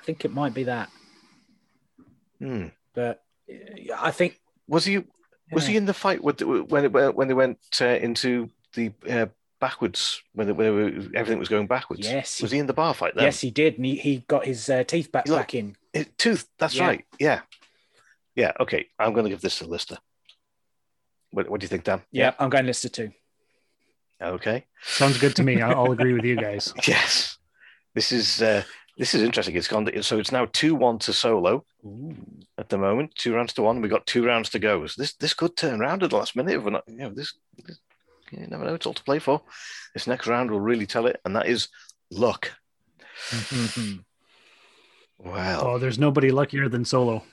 think it might be that. Hmm. But uh, I think Was he was he in the fight with the, when it, when they went uh, into the uh, backwards when, it, when it, were- everything was going backwards? Yes, Was he- he in the bar fight then? yes, he did, and he, he got his uh, teeth back Look, back in. It- tooth. That's Yeah. right. Yeah. Yeah. Okay. I'm going to give this to Lister. What, what do you think, Dan? Yeah, I'm going Lister too. Okay. Sounds good to me. I'll, I'll agree with you guys. Yes. This is uh, this is interesting. It's gone. So it's now two one to Solo at the moment. Two rounds to one. We got two rounds to go. So this this could turn around at the last minute. If we're not, you know, this, this you never know. It's all to play for. This next round will really tell it, and that is luck. Well, Oh, there's nobody luckier than Solo.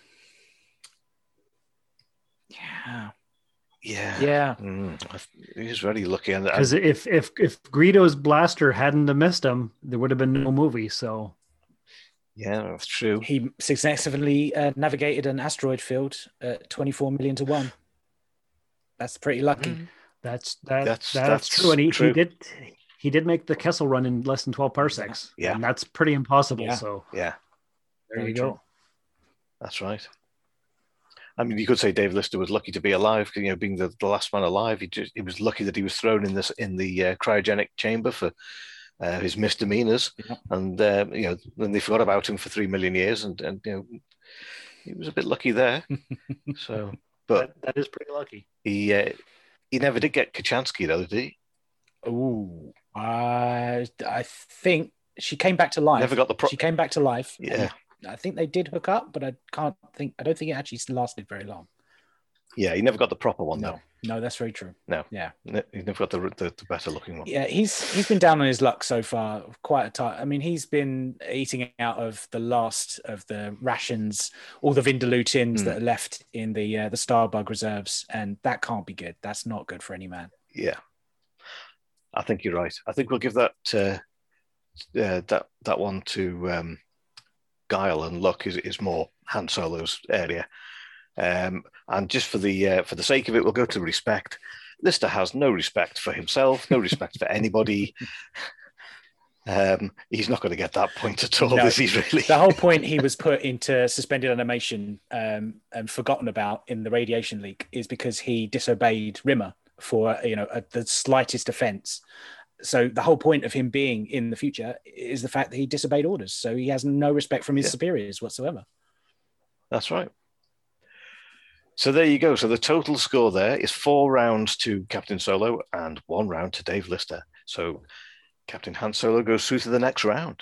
Yeah. yeah, Yeah. Mm, he's very lucky. And, Because and if if if Greedo's blaster hadn't have missed him, there would have been no movie. So yeah, that's true. He successfully uh, navigated an asteroid field at twenty-four million to one. That's pretty lucky. Mm. that's that, That's- that's that's true. And he, true. he did he did make the Kessel run in less than twelve parsecs. Yeah. and that's pretty impossible. Yeah. So Yeah, there Very you true. go. that's right. I mean, you could say Dave Lister was lucky to be alive. You know, being the, the last man alive, he just he was lucky that he was thrown in this in the uh, cryogenic chamber for uh, his misdemeanors, Yeah. and uh, you know, then they forgot about him for three million years, and and you know, he was a bit lucky there. So, but That, that is pretty lucky. he uh, he never did get Kachansky though, did he? Ooh. Uh, I think she came back to life. Never got the pro- She came back to life. Yeah, I think they did hook up, but I can't think. I don't think it actually lasted very long. yeah, he never got the proper one No, no, that's very true. though. Yeah, No, he never got the the, the better looking one. yeah. He's he's been down on his luck so far, quite a time. I mean, he's been eating out of the last of the rations, all the Vindaloo tins Mm. that are left in the uh, the Starbug reserves, and that can't be good. That's not good for any man. Yeah, I think you're right. I think we'll give that uh, uh, that that one to um, Guile, and luck is is more Han Solo's area. Um, and just for the uh, for the sake of it, we'll go to respect. Lister has no respect for himself, no respect for anybody. Um, he's not going to get that point at all, No. is he? Really? The whole point he was put into suspended animation um, and forgotten about in the radiation leak is because he disobeyed Rimmer for you know a, the slightest offence. So the whole point of him being in the future is the fact that he disobeyed orders. So he has no respect from his Yeah. superiors whatsoever. That's right. So there you go. So the total score there is four rounds to Captain Solo and one round to Dave Lister. So Captain Han Solo goes through to the next round.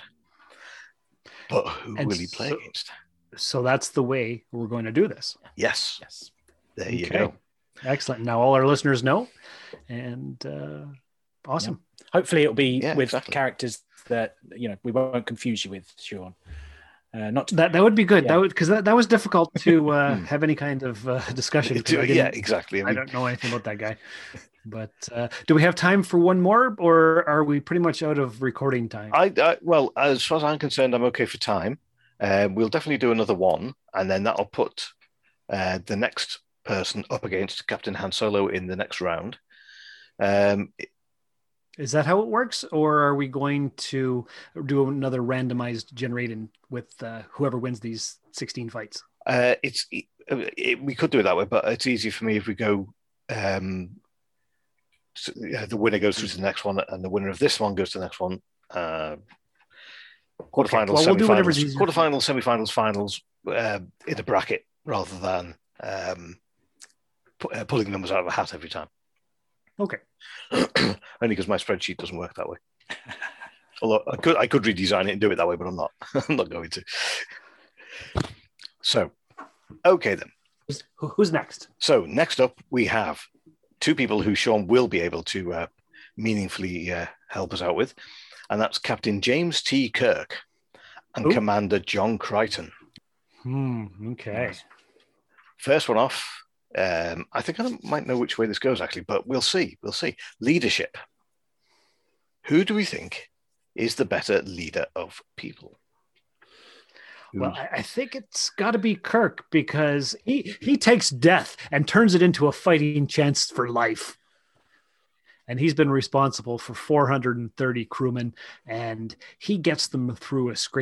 But who And will he play so- against? So that's the way we're going to do this. Yes, Yes. there you Okay. go. Excellent. Now all our listeners know, and uh, awesome. Hopefully it'll be Yeah, with exactly. characters that you know we won't confuse you with, Sean. Uh, not to, That that would be good. Yeah. That would because that, that was difficult to uh, have any kind of uh, discussion. 'cause I Yeah, didn't- exactly. I I mean, don't know anything about that guy. But uh, do we have time for one more, or are we pretty much out of recording time? I, I well, as far as I'm concerned, I'm okay for time. Uh, we'll definitely do another one, and then that'll put uh, the next person up against Captain Han Solo in the next round. Um, Is that how it works, or are we going to do another randomized generating with uh, whoever wins these sixteen fights? Uh, it's it, it, we could do it that way, but it's easier for me if we go. Um, so, yeah, the winner goes through to the next one, and the winner of this one goes to the next one. Uh, quarterfinals, well, we'll do whatever's semifinals, easier. quarterfinals, semifinals, finals uh, in a bracket rather than um, pu- uh, pulling numbers out of a hat every time. Okay. Only because my spreadsheet doesn't work that way. Although I could, I could redesign it and do it that way, but I'm not. I'm not going to. So, okay then. Who's, who- who's next? So next up, we have two people who Sean will be able to uh, meaningfully uh, help us out with, and that's Captain James T. Kirk and Ooh. Commander John Crichton. Hmm. Okay. First one off. Um, I think I might know which way this goes actually, but we'll see. We'll see. Leadership. Who do we think is the better leader of people? Well, I, I think it's got to be Kirk because he he takes death and turns it into a fighting chance for life. And he's been responsible for four hundred thirty crewmen, and he gets them through a scrape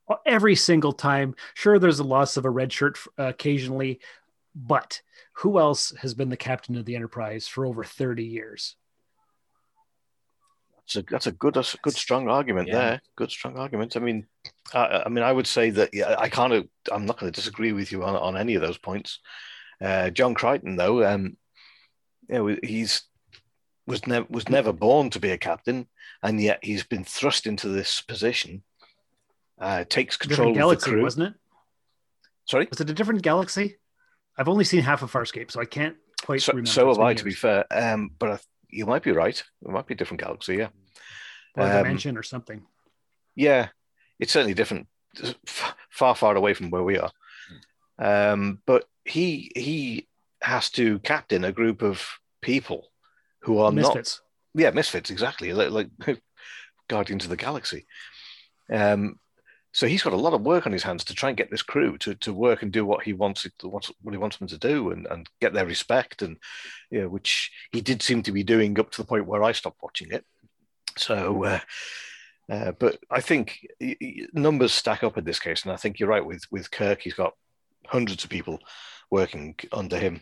every single time. Sure, there's a loss of a red shirt uh, occasionally, but who else has been the captain of the Enterprise for over thirty years? That's a, that's a good, that's a good, strong argument Yeah. there. Good, strong argument. I mean, I, I mean, I would say that yeah, I can't. I'm not going to disagree with you on, on any of those points. Uh, John Crichton, though, um, you know, he's was never was never born to be a captain, and yet he's been thrust into this position. Uh, takes control Different of galaxy, the crew. wasn't it? Sorry, Was it a different galaxy? I've only seen half of Farscape, so I can't quite so, remember. so It's have been I, to be years. fair. Um, but I, you might be right. It might be a different galaxy. Yeah. Or a Um, dimension or something. Yeah, it's certainly different, far, far away from where we are. Um, but he he has to captain a group of people who are Misfits. not, yeah, misfits, exactly, like, like Guardians of the Galaxy. Um, so he's got a lot of work on his hands to try and get this crew to, to work and do what he wants it, what, what he wants them to do, and, and get their respect, and you know, which he did seem to be doing up to the point where I stopped watching it. So. Uh, Uh, but I think numbers stack up in this case, and I think you're right with with Kirk. He's got hundreds of people working under him.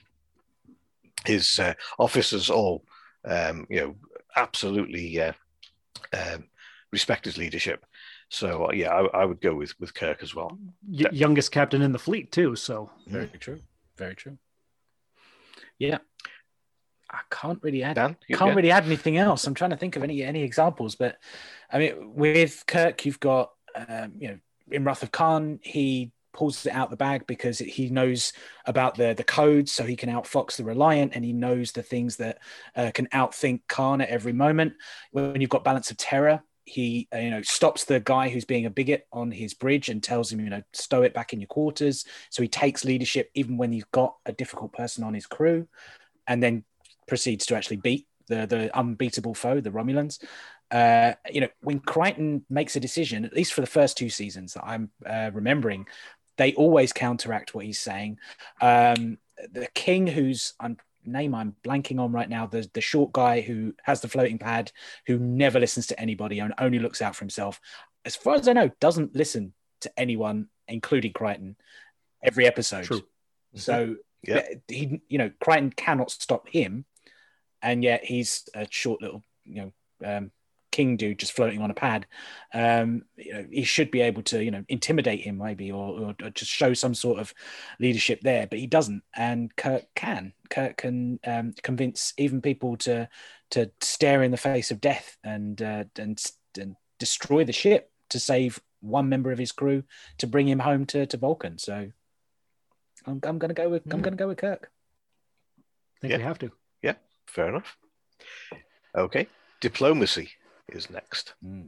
His uh, officers all, um, you know, absolutely uh, um, respect his leadership. So uh, yeah, I, I would go with with Kirk as well. Y- youngest captain in the fleet too. So Very true. Very true. Yeah. I can't really add. Dan, you- can't yeah. really add anything else. I'm trying to think of any any examples, but I mean, with Kirk, you've got um, you know, in Wrath of Khan, he pulls it out the bag because he knows about the the codes, so he can outfox the Reliant, and he knows the things that uh, can outthink Khan at every moment. When you've got Balance of Terror, he uh, you know, stops the guy who's being a bigot on his bridge and tells him, you know, stow it back in your quarters. So he takes leadership even when you've got a difficult person on his crew, and then proceeds to actually beat the the unbeatable foe, the Romulans. Uh, you know, when Crichton makes a decision, at least for the first two seasons that I'm uh, remembering, they always counteract what he's saying. Um, the king, whose um, name I'm blanking on right now, the the short guy who has the floating pad, who never listens to anybody and only looks out for himself, as far as I know, doesn't listen to anyone, including Crichton, every episode. True. So Yeah. he, you know, Crichton cannot stop him, and yet he's a short little, you know, um, king dude just floating on a pad. Um, you know, he should be able to, you know, intimidate him maybe, or, or just show some sort of leadership there, but he doesn't. And Kirk can. Kirk can um, convince even people to to stare in the face of death and uh, and and destroy the ship to save one member of his crew to bring him home to to Vulcan. So I'm I'm gonna go with I'm gonna go with Kirk. I think Yeah. we have to. Yeah, fair enough. Okay, diplomacy is next. Mm.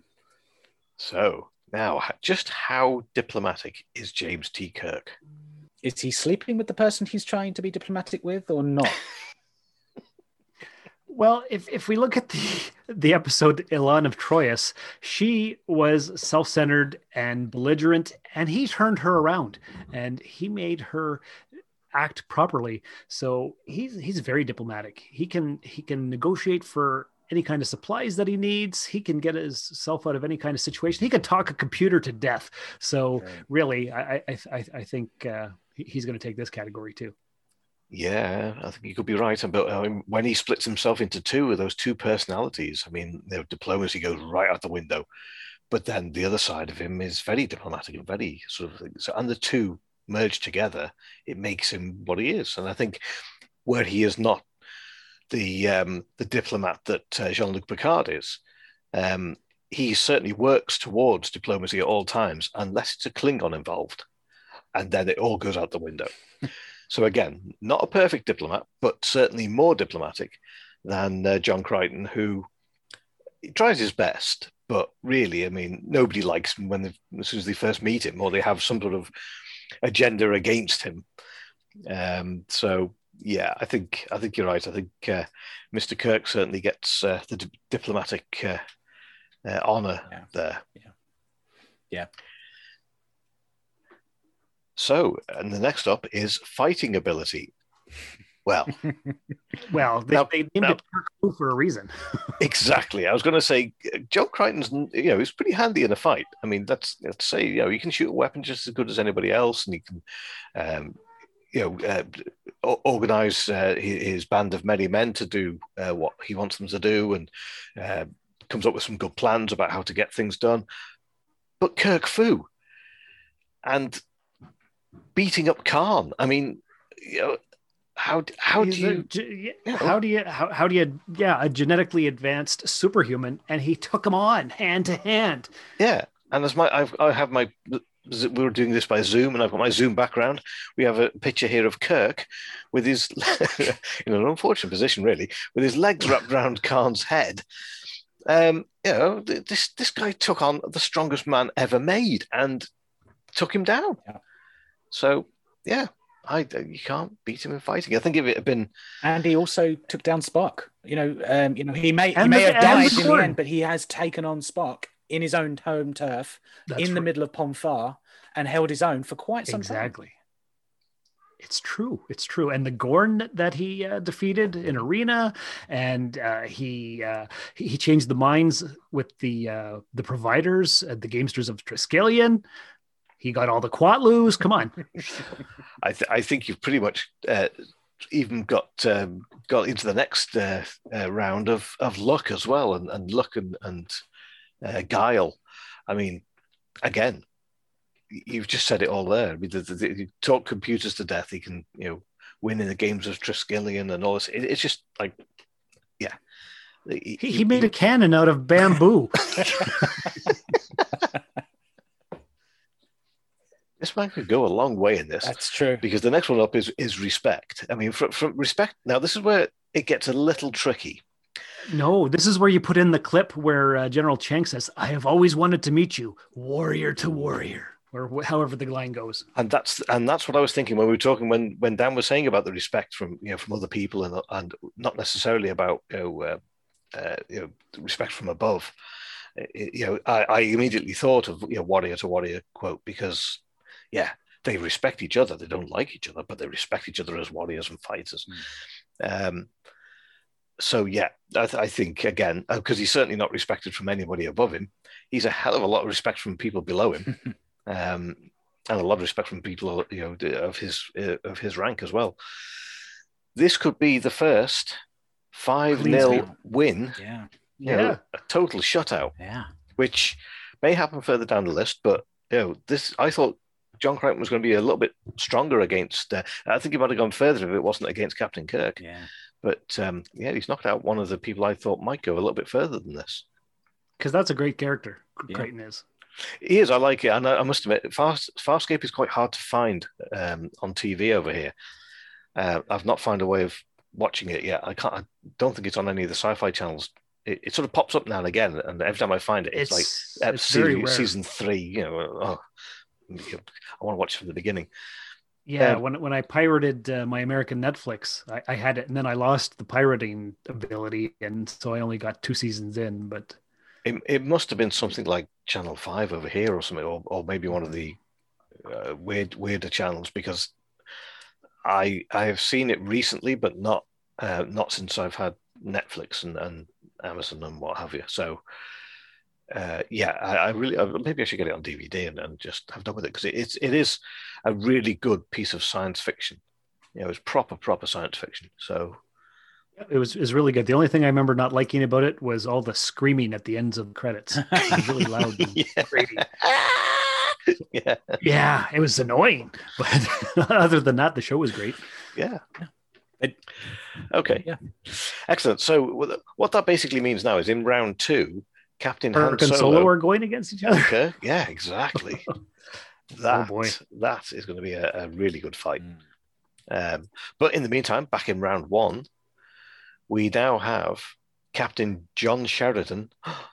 So now, h- just how diplomatic is James T. Kirk? Is he sleeping with the person he's trying to be diplomatic with, or not? Well, if, if we look at the the episode Ilan of Troyes, she was self-centered and belligerent, and he turned her around and he made her act properly. So he's he's very diplomatic. He can he can negotiate for any kind of supplies that he needs. He can get himself out of any kind of situation. He can talk a computer to death. So Right. really, I I I, I think uh, he- he's going to take this category too. Yeah, I think you could be right. But I mean, when he splits himself into two of those two personalities, I mean, you know, diplomacy goes right out the window. But then the other side of him is very diplomatic and very sort of so, and the two merged together, it makes him what he is. And I think where he is not the um, the diplomat that uh, Jean-Luc Picard is, um, he certainly works towards diplomacy at all times, unless it's a Klingon involved, and then it all goes out the window. So again, not a perfect diplomat, but certainly more diplomatic than uh, John Crichton, who he tries his best, but really, I mean, nobody likes him when they, as soon as they first meet him, or they have some sort of agenda against him. Um, so yeah, I think I think you're right. I think uh, Mister Kirk certainly gets uh, the di- diplomatic uh, uh, honor Yeah. there. Yeah. Yeah. So, and the next up is fighting ability. Well, Well, they, Now- they named now- it Kirk Fu for a reason. exactly. I was going to say, uh, Joe Crichton's, you know, he's pretty handy in a fight. I mean, that's let's say, you know, he can shoot a weapon just as good as anybody else, and he can, um, you know, uh, o- organize uh, his, his band of merry men to do uh, what he wants them to do, and uh, comes up with some good plans about how to get things done. But Kirk Fu and beating up Khan. I mean, you know, how how do He's you? a ge- Yeah. how do you how, how do you yeah a genetically advanced superhuman, and he took him on hand to hand. Yeah, and as my I've, I have my we were doing this by Zoom, and I've got my Zoom background. We have a picture here of Kirk with his in an unfortunate position, really, with his legs wrapped around Khan's head. Um, you know, th- this this guy took on the strongest man ever made and took him down. Yeah. So yeah, I you can't beat him in fighting. I think if it had been And he also took down Spock. You know, um, you know, he may he And may the- have and died the in the Gorn. end, but he has taken on Spock in his own home turf, That's in the right. middle of Pomfar, and held his own for quite some time. Exactly. It's true. It's true. And the Gorn that he uh, defeated in Arena, and uh, he, uh, he he changed the minds with the uh, the providers, uh, the gamesters of Triskelion. He got all the Quatlus. Come on. I, th- I think you've pretty much uh, even got um, got into the next uh, uh, round of, of luck as well, and, and luck and, and uh, guile. I mean, again, you've just said it all there. I mean, the, the, the, you talk computers to death. He can, you know, win in the games of Triskelion and all this. It, it's just like, yeah. He, he made a cannon out of bamboo. This man could go a long way in this. That's true. Because the next one up is is respect. I mean, from, from respect. Now, this is where it gets a little tricky. No, this is where you put in the clip where uh, General Chang says, "I have always wanted to meet you, warrior to warrior," or wh- however the line goes. And that's and that's what I was thinking when we were talking when when Dan was saying about the respect from you know from other people and and not necessarily about you know uh, uh, you know respect from above. It- you know, I, I immediately thought of you know warrior to warrior quote because yeah, they respect each other. They don't like each other, but they respect each other as warriors and fighters. Mm. Um, so yeah, I, th- I think again because he's certainly not respected from anybody above him. He's a hell of a lot of respect from people below him. Um, and a lot of respect from people, you know, of his uh, of his rank as well. This could be the first five nil win. Yeah, you know, Yeah. a total shutout, yeah. which may happen further down the list. But you know, this I thought John Crichton was going to be a little bit stronger against. Uh, I think he might have gone further if it wasn't against Captain Kirk. Yeah. But um, yeah, he's knocked out one of the people I thought might go a little bit further than this. Because that's a great character. Yeah. Crichton is. He is. I like it, and I, I must admit, Fast, Farscape is quite hard to find um, on T V over here. Uh, I've not found a way of watching it yet. I can't. I don't think it's on any of the sci-fi channels. It, it sort of pops up now and again, and every time I find it, it's, It's, like uh, it's very season, rare. season three. You know, oh, I want to watch it from the beginning. Yeah, Um, when when I pirated uh, my American Netflix, I, I had it, and then I lost the pirating ability, and so I only got two seasons in. But It, it must have been something like Channel Five over here, or something, or, or maybe one of the uh, weird, weirder channels. Because I I have seen it recently, but not uh, not since I've had Netflix and, and Amazon and what have you. So uh, yeah, I, I really I, maybe I should get it on D V D and, and just have done with it because it, it's it is a really good piece of science fiction. You know, it's proper proper science fiction. So. it was it was really good. The only thing I remember not liking about it was all the screaming at the ends of the credits. It was really loud and Yeah. grating. yeah. Yeah, it was annoying, but other than that, the show was great. Yeah. It- Okay. Yeah. Excellent. So what that basically means now is in round two, Captain Han Kirk and Solo. Solo are going against each other. Okay. Yeah, exactly. That, boy. that is going to be a, a really good fight. Mm. Um, but in the meantime, back in round one, we now have Captain John Sheridan.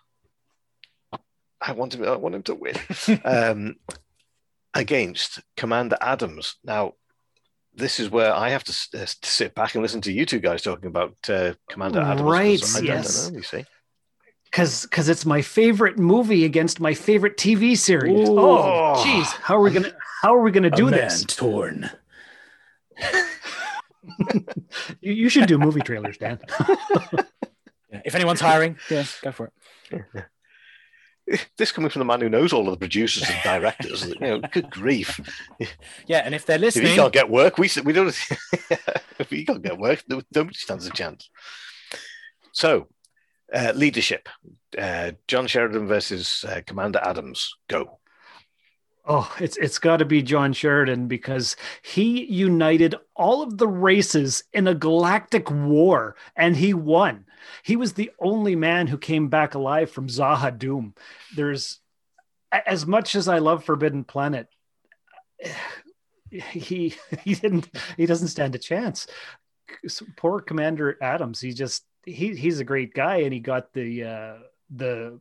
I want him, I want him to win. um, against Commander Adams. Now, this is where I have to, s- uh, to sit back and listen to you two guys talking about uh, Commander Adams. 'cause Right, I don't yes. know, you see. Because because it's my favorite movie against my favorite T V series. Ooh. Oh, jeez, how are we gonna how are we gonna do A this? man torn. you, you should do movie trailers, Dan. Yeah, if anyone's hiring, yeah, go for it. This coming from the man who knows all of the producers and directors, you know, good grief. Yeah, and if they're If listening, he can't get work, we we don't. If he can't get work, nobody stands a chance. So, uh, leadership: uh, John Sheridan versus uh, Commander Adams. Go. Oh, it's it's got to be John Sheridan because he united all of the races in a galactic war, and he won. He was the only man who came back alive from Zahadum. There's, as much as I love Forbidden Planet, he he didn't he doesn't stand a chance. Poor Commander Adams. He just he he's a great guy, and he got the uh, the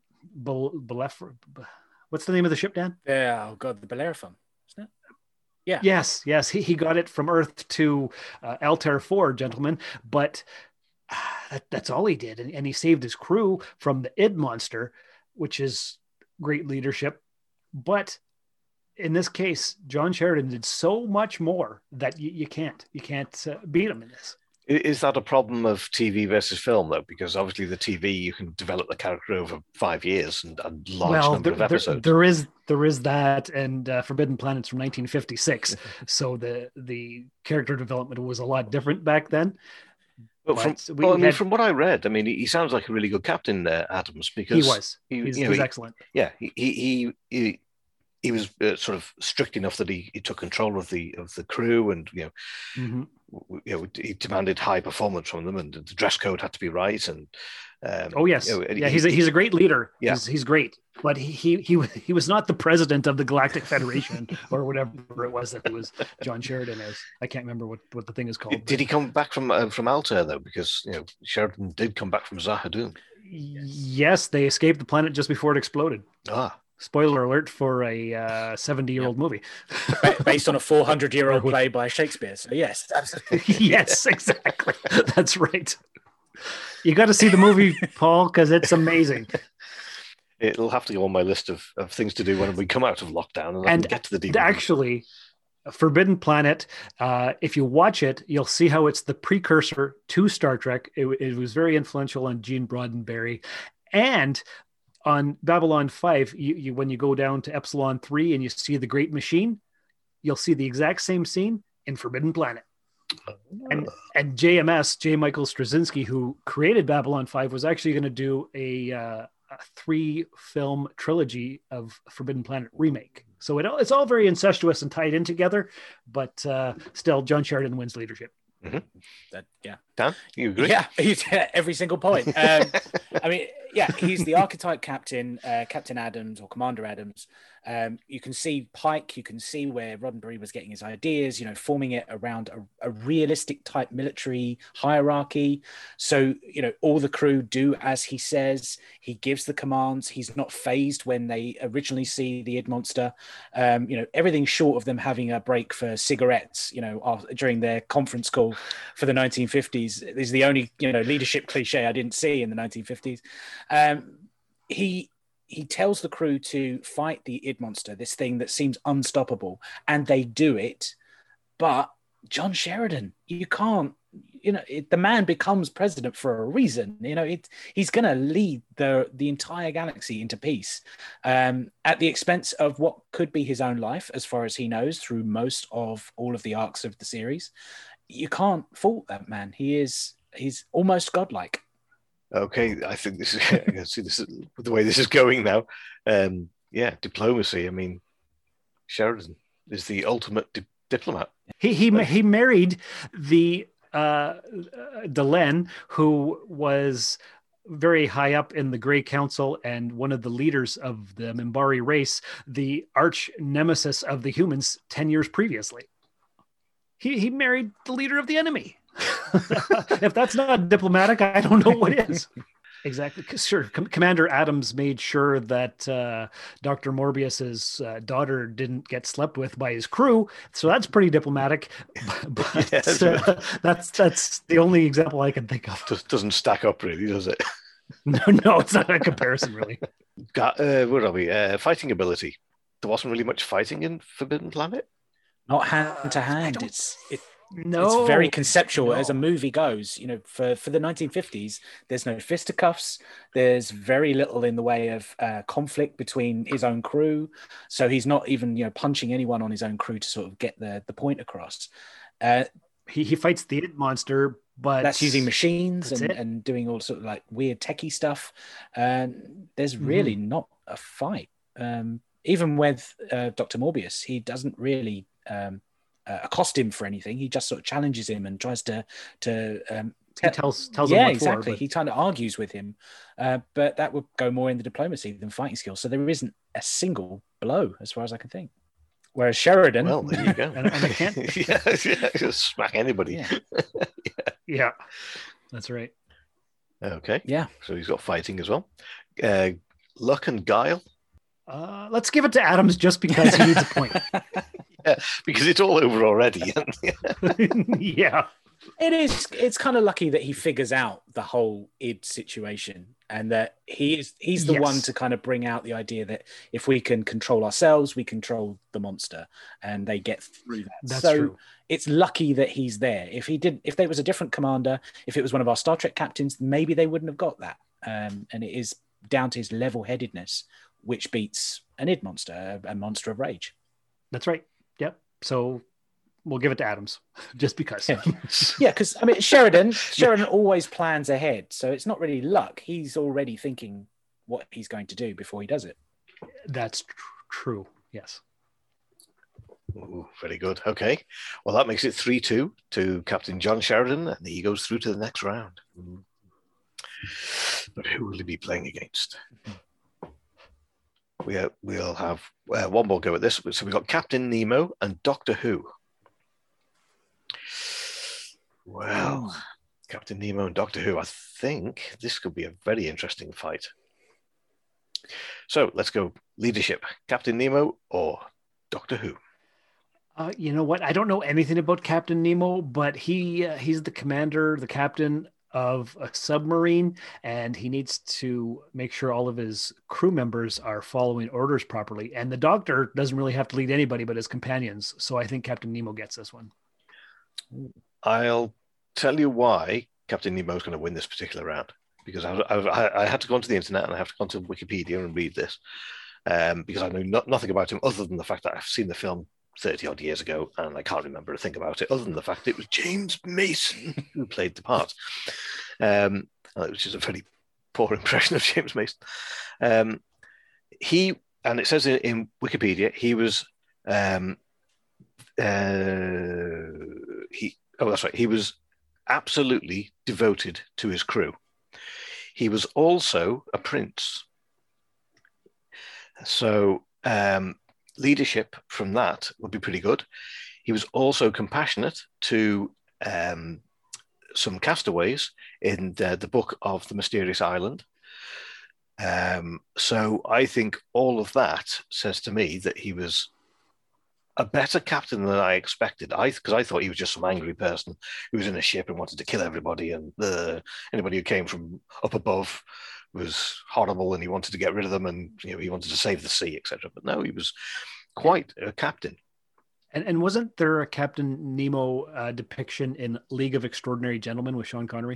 Belef. What's the name of the ship, Dan? Yeah, oh god, the Bellerophon, isn't it? Yeah. Yes, yes. He, he got it from Earth to uh, Altair four, gentlemen. But uh, that, that's all he did. And, and he saved his crew from the Id monster, which is great leadership. But in this case, John Sheridan did so much more that you, you can't. You can't uh, beat him in this. Is that a problem of T V versus film, though? Because obviously the T V, you can develop the character over five years and a large well, number there, of episodes. There, there is there is that, and uh, Forbidden Planet's from nineteen fifty-six, so the the character development was a lot different back then. But from, But we well, I mean, had- from what I read, I mean, he, he sounds like a really good captain, uh, Adams, because he was. he, He's, you know, he's he- excellent. yeah, he he he, he was uh, sort of strict enough that he, he took control of the of the crew, and you know, Mhm. w- you know, he demanded high performance from them, and the dress code had to be right. And um, Oh yes, you know, and yeah. he- He's a, he's a great leader. Yeah. He's, he's great, but he, he he he was not the president of the Galactic Federation or whatever it was that he was. John Sheridan is. I can't remember what, what the thing is called. Did, did he come back from uh, from Altair though? Because you know, Sheridan did come back from Zahadum. Yes, they escaped the planet just before it exploded. Ah, Spoiler alert for a seventy-year-old movie. Ba- based on a four hundred year old play by Shakespeare. So yes, absolutely. Yes, exactly. That's right. You got to see the movie, Paul, because it's amazing. it'll have to go on my list of, of things to do when we come out of lockdown and, I And can get to the D V D. actually, Forbidden Planet, uh, if you watch it, you'll see how it's the precursor to Star Trek. It, it was very influential on Gene Roddenberry. And on Babylon five, you, you when you go down to Epsilon three and you see the Great Machine, you'll see the exact same scene in Forbidden Planet. And and J M S, J. Michael Straczynski, who created Babylon five, was actually going to do a, uh, a three-film trilogy of Forbidden Planet remake. So it, it's all very incestuous and tied in together, but uh, still, John Sheridan wins leadership. Mm-hmm. That, yeah. Dan, you agree? Yeah, he's, yeah, every single point. Um, I mean, yeah, he's the archetype captain, uh, Captain Adams or Commander Adams. Um, you can see Pike, you can see where Roddenberry was getting his ideas, you know, forming it around a, a realistic type military hierarchy. So, you know, all the crew do as he says. He gives the commands. He's not phased when they originally see the Id monster. Um, you know, everything short of them having a break for cigarettes, you know, after, during their conference call for the nineteen fifties is the only, you know, leadership cliche I didn't see in the nineteen fifties. Um, he he tells the crew to fight the Id monster, this thing that seems unstoppable, and they do it. But John Sheridan, you can't, you know, it, the man becomes president for a reason. You know, it, he's going to lead the the entire galaxy into peace um, at the expense of what could be his own life, as far as he knows, through most of all of the arcs of the series. You can't fault that man. He is he's almost godlike. Okay, I think this is I can see this is the way this is going now. Um, yeah, diplomacy. I mean, Sheridan is the ultimate di- diplomat. He he he married the uh, Delenn, who was very high up in the Grey Council and one of the leaders of the Minbari race, the arch nemesis of the humans ten years previously. He he married the leader of the enemy. If that's not diplomatic, I don't know what is. Exactly. Sure. Com- Commander Adams made sure that uh, Doctor Morbius's uh, daughter didn't get slept with by his crew, so that's pretty diplomatic. But Yes. uh, that's that's the only example I can think of. Just doesn't stack up really, does it? No, no, it's not a comparison, really. Got, uh, where are we? Uh, fighting ability. There wasn't really much fighting in Forbidden Planet. Not hand to hand. It's it. No, it's very conceptual no. as a movie goes. You know, for for the nineteen fifties, there's no fisticuffs. There's very little in the way of uh, conflict between his own crew. So he's not even, you know, punching anyone on his own crew to sort of get the the point across. Uh, he he fights the id monster, but that's using machines that's and, it. and doing all sort of like weird techie stuff. And there's really Mm-hmm. not a fight. Um, even with uh, Doctor Morbius, he doesn't really um, uh, accost him for anything. He just sort of challenges him and tries to to um, He tells tells him yeah, what exactly. for. But He kind of argues with him, uh, but that would go more in the diplomacy than fighting skills. So there isn't a single blow, as far as I can think. Whereas Sheridan, Well, there you go. and, and I can't. yeah, yeah, just smack anybody. yeah, Yeah, that's right. Okay. yeah, So he's got fighting as well. Uh, luck and guile. Uh, let's give it to Adams just because he needs a point. Yeah, because it's all over already. Yeah. it is. It's kind of lucky that he figures out the whole id situation, and that he is he's the Yes. one to kind of bring out the idea that if we can control ourselves, we control the monster, and they get through that. That's so true. it's lucky that he's there. If he did, if there was a different commander, if it was one of our Star Trek captains, maybe they wouldn't have got that. Um, and it is down to his level-headedness, which beats an id monster, a, a monster of rage. That's right. Yep. So we'll give it to Adams just because. Yeah. Yeah, because I mean Sheridan, Sheridan always plans ahead, so it's not really luck. He's already thinking what he's going to do before he does it. That's tr- true. Yes. Ooh, very good. Okay. Well, that makes it three two to Captain John Sheridan, and he goes through to the next round. But who will he be playing against? We, uh, we'll have uh, one more go at this. So we've got Captain Nemo and Doctor Who. Well, Captain Nemo and Doctor Who, I think this could be a very interesting fight. So let's go leadership. Captain Nemo or Doctor Who? Uh, you know what? I don't know anything about Captain Nemo, but he uh, he's the commander, the captain of a submarine, and he needs to make sure all of his crew members are following orders properly. And the doctor doesn't really have to lead anybody but his companions. So I think Captain Nemo gets this one. I'll tell you why Captain Nemo is going to win this particular round, because I, I, I had to go onto the internet and I have to go onto Wikipedia and read this, um, because I know no, nothing about him other than the fact that I've seen the film thirty odd years ago and I can't remember a thing about it other than the fact it was James Mason who played the part, um, which is a very poor impression of James Mason. Um, he, and it says in Wikipedia, he was um, uh, he oh that's right he was absolutely devoted to his crew. He was also a prince, so um, leadership from that would be pretty good. He was also compassionate to um, some castaways in the, the book of The Mysterious Island. Um, so I think all of that says to me that he was a better captain than I expected. I because I thought he was just some angry person who was in a ship and wanted to kill everybody, and uh, anybody who came from up above was horrible, and he wanted to get rid of them, and you know he wanted to save the sea, et cetera. But no, he was quite a captain. And and wasn't there a Captain Nemo uh, depiction in League of Extraordinary Gentlemen with Sean Connery?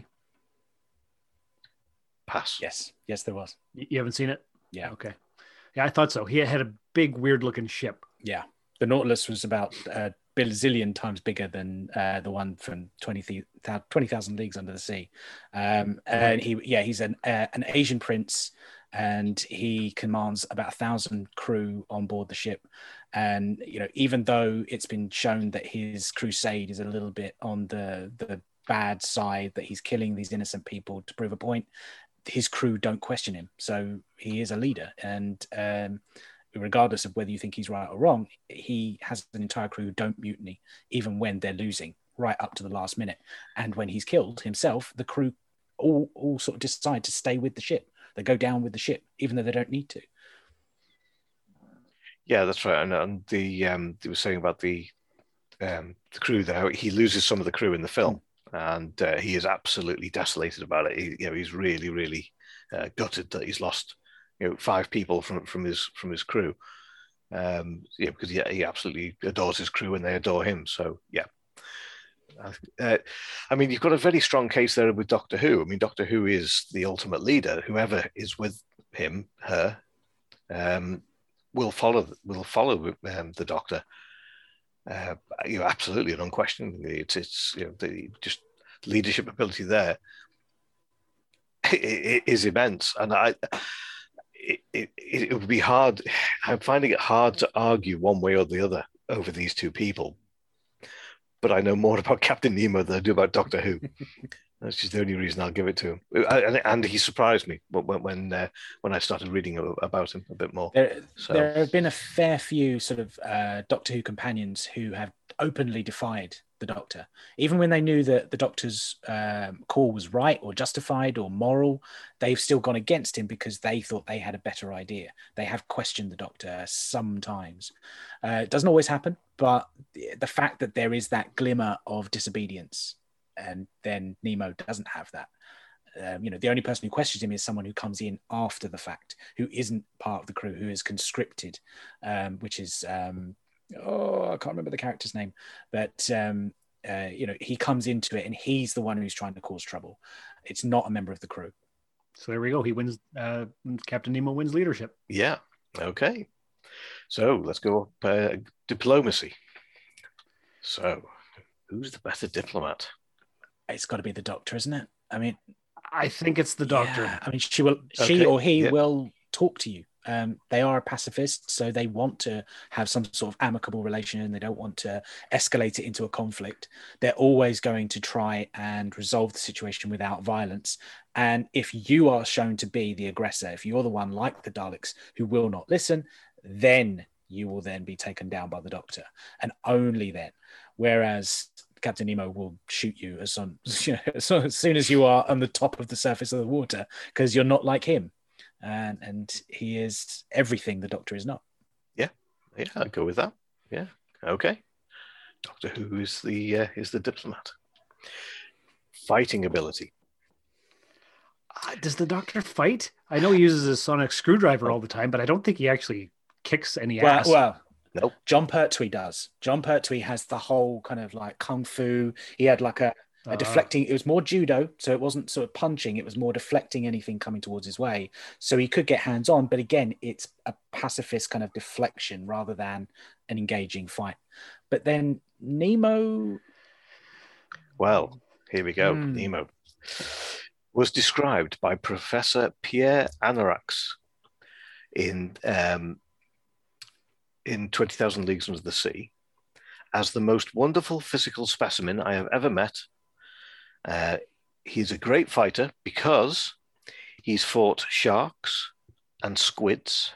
Pass. Yes, yes, there was. You, you haven't seen it? Yeah, Okay. Yeah, I thought so. He had a big, weird-looking ship. yeah. The Nautilus was about a bazillion times bigger than uh, the one from twenty thousand Leagues Under the Sea. Um, and he, yeah, he's an uh, an Asian prince, and he commands about a thousand crew on board the ship. And you know, even though it's been shown that his crusade is a little bit on the the bad side, that he's killing these innocent people to prove a point, his crew don't question him. So he is a leader, and um, regardless of whether you think he's right or wrong, he has an entire crew who don't mutiny, even when they're losing, right up to the last minute. And when he's killed himself, the crew all, all sort of decide to stay with the ship. They go down with the ship, even though they don't need to. Yeah, that's right. And, and the um, they were saying about the um, the crew there. He loses some of the crew in the film, mm. and uh, he is absolutely desolated about it. He, you know, he's really, really uh, gutted that he's lost, you know, five people from from his from his crew. Um, yeah, because yeah, he absolutely adores his crew and they adore him. So yeah, Uh, I mean, you've got a very strong case there with Doctor Who. I mean, Doctor Who is the ultimate leader. Whoever is with him, her, um, will follow will follow um, the Doctor. Uh, you know, absolutely and unquestionably, it's it's you know the just leadership ability there is immense, and I. It, it, it would be hard. I'm finding it hard to argue one way or the other over these two people. But I know more about Captain Nemo than I do about Doctor Who. That's just the only reason I'll give it to him. And, and he surprised me when when, uh, when I started reading about him a bit more. There, so. there have been a fair few sort of uh, Doctor Who companions who have openly defied the Doctor, even when they knew that the Doctor's um, call was right or justified or moral. They've still gone against him because they thought they had a better idea. They have questioned the Doctor sometimes. Uh, it doesn't always happen, but the fact that there is that glimmer of disobedience, and then Nemo doesn't have that. Um, you know, the only person who questions him is someone who comes in after the fact, who isn't part of the crew, who is conscripted, um, which is um, oh, I can't remember the character's name, but um, uh, you know, he comes into it and he's the one who's trying to cause trouble. It's not a member of the crew. So there we go. He wins. Uh, Captain Nemo wins leadership. Yeah. Okay. So let's go up uh, diplomacy. So, who's the better diplomat? It's got to be the Doctor, isn't it? I mean, I think it's the Doctor. Yeah, I mean, she will, Okay. she or he Yep. will talk to you. Um, they are a pacifist, so they want to have some sort of amicable relation. They don't want to escalate it into a conflict. They're always going to try and resolve the situation without violence. And if you are shown to be the aggressor, if you're the one like the Daleks who will not listen, then you will then be taken down by the Doctor, and only then. Whereas Captain Nemo will shoot you as soon, you know, as soon as you are on the top of the surface of the water, because you're not like him. And and he is everything the Doctor is not. Yeah, yeah, I'd go with that. Yeah, okay. Doctor Who is the uh, is the diplomat. Fighting ability. Uh, does the Doctor fight? I know he uses his sonic screwdriver all the time, but I don't think he actually kicks any Well, ass. well, Nope. John Pertwee does. John Pertwee has the whole kind of like kung fu. He had like a, a Uh. deflecting. It was more judo, so it wasn't sort of punching. It was more deflecting anything coming towards his way. So he could get hands on, but again, it's a pacifist kind of deflection rather than an engaging fight. But then Nemo, Well, here we go. Hmm. Nemo was described by Professor Pierre Anorax in um, in twenty thousand Leagues Under the Sea as the most wonderful physical specimen I have ever met. Uh, he's a great fighter because he's fought sharks and squids.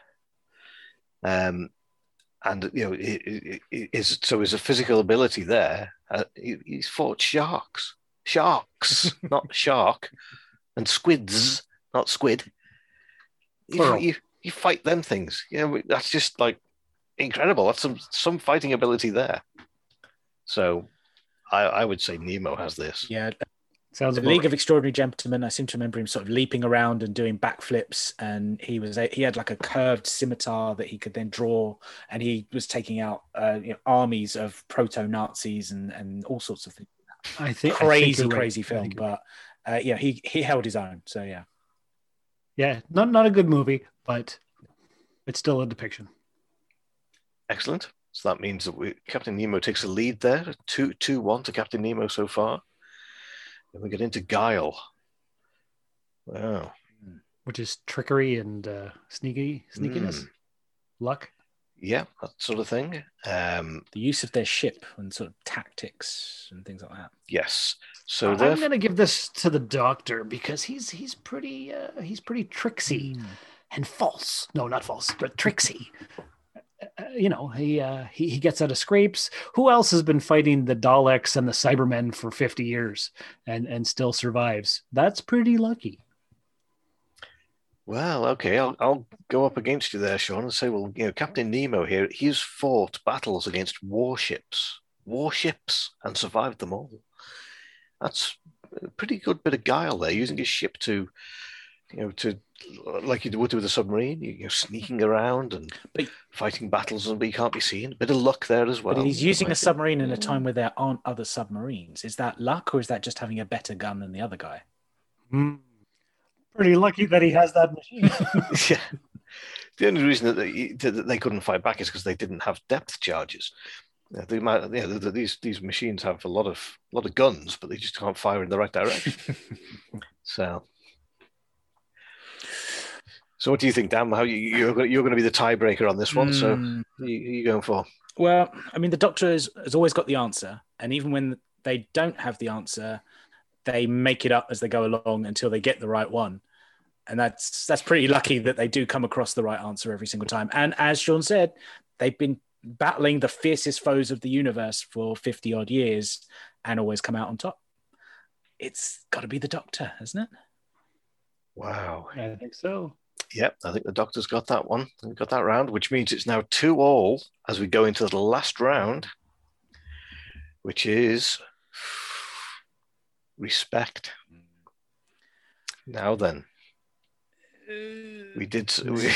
Um, and, you know, it, it, it is, so his physical ability there, uh, he, he's fought sharks. Sharks, not shark. And squids, not squid. You, Plural. you, you fight them things. You know, that's just like incredible. That's some, some fighting ability there. So I, I would say Nemo has this. yeah, Sounds the about League right. of Extraordinary Gentlemen. I seem to remember him sort of leaping around and doing backflips, and he was he had like a curved scimitar that he could then draw, and he was taking out uh, you know, armies of proto Nazis and and all sorts of things. I think Crazy, I think you're right. crazy I film, think you're right. but uh, yeah, he he held his own. So yeah. Yeah, not not a good movie, but it's still a depiction. Excellent. So that means that we, Captain Nemo takes the lead there, two, two, one to Captain Nemo so far. Then we get into guile. Wow. Which is trickery and uh, sneaky sneakiness, Mm. luck. Yeah, that sort of thing. Um, The use of their ship and sort of tactics and things like that. yes. So I'm there. going to give this to the Doctor because he's he's pretty uh, he's pretty tricksy Hmm. and false. No, not false, but tricksy. Uh, you know, he, uh, he he gets out of scrapes. Who else has been fighting the Daleks and the Cybermen for fifty years and and still survives? That's pretty lucky. Well, okay, I'll, I'll go up against you there, Sean, and say, well, you know, Captain Nemo here, he's fought battles against warships, warships, and survived them all. That's a pretty good bit of guile there, using his ship to, you know, to like you would with a submarine. You're sneaking around and But- fighting battles, and but you can't be seen. A bit of luck there as well. But he's using Might a be. submarine in a time where there aren't other submarines. Is that luck, or is that just having a better gun than the other guy? Hmm. Pretty lucky that he has that machine. Yeah. The only reason that they, that they couldn't fight back is because they didn't have depth charges. Yeah, they might, yeah, the, the, these these machines have a lot of lot of guns, but they just can't fire in the right direction. so, so what do you think, Dan? How you, you're going- you're going to be the tiebreaker on this one? So, Mm, who you, who you going for? well, I mean, the Doctor has, has always got the answer, and even when they don't have the answer, they make it up as they go along until they get the right one. And that's that's pretty lucky that they do come across the right answer every single time. And as Sean said, they've been battling the fiercest foes of the universe for fifty odd years and always come out on top. It's got to be the Doctor, hasn't it? Wow. I think so. Yep, I think the Doctor's got that one. We've got that round, which means it's now two all as we go into the last round, which is respect. Now then, we did. We,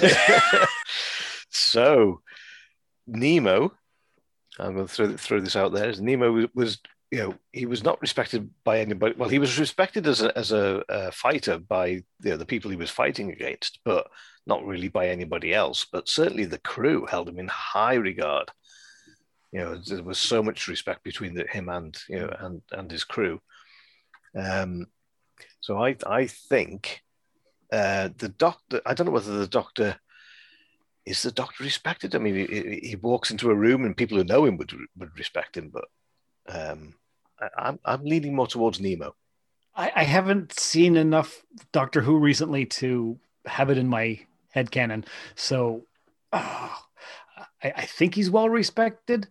so, Nemo, I'm going to throw, throw this out there. Is Nemo was, was, you know, he was not respected by anybody. Well, he was respected as a as a, a fighter by you know, the people he was fighting against, but not really by anybody else. But certainly the crew held him in high regard. You know, there was so much respect between the, him and you know and and his crew. Um, so I I think uh, the Doctor. I don't know whether the Doctor. Is the Doctor respected? I mean, he, he walks into a room and people who know him would would respect him, but um, I, I'm I'm leaning more towards Nemo. I, I haven't seen enough Doctor Who recently to have it in my headcanon. So oh, I, I think he's well respected,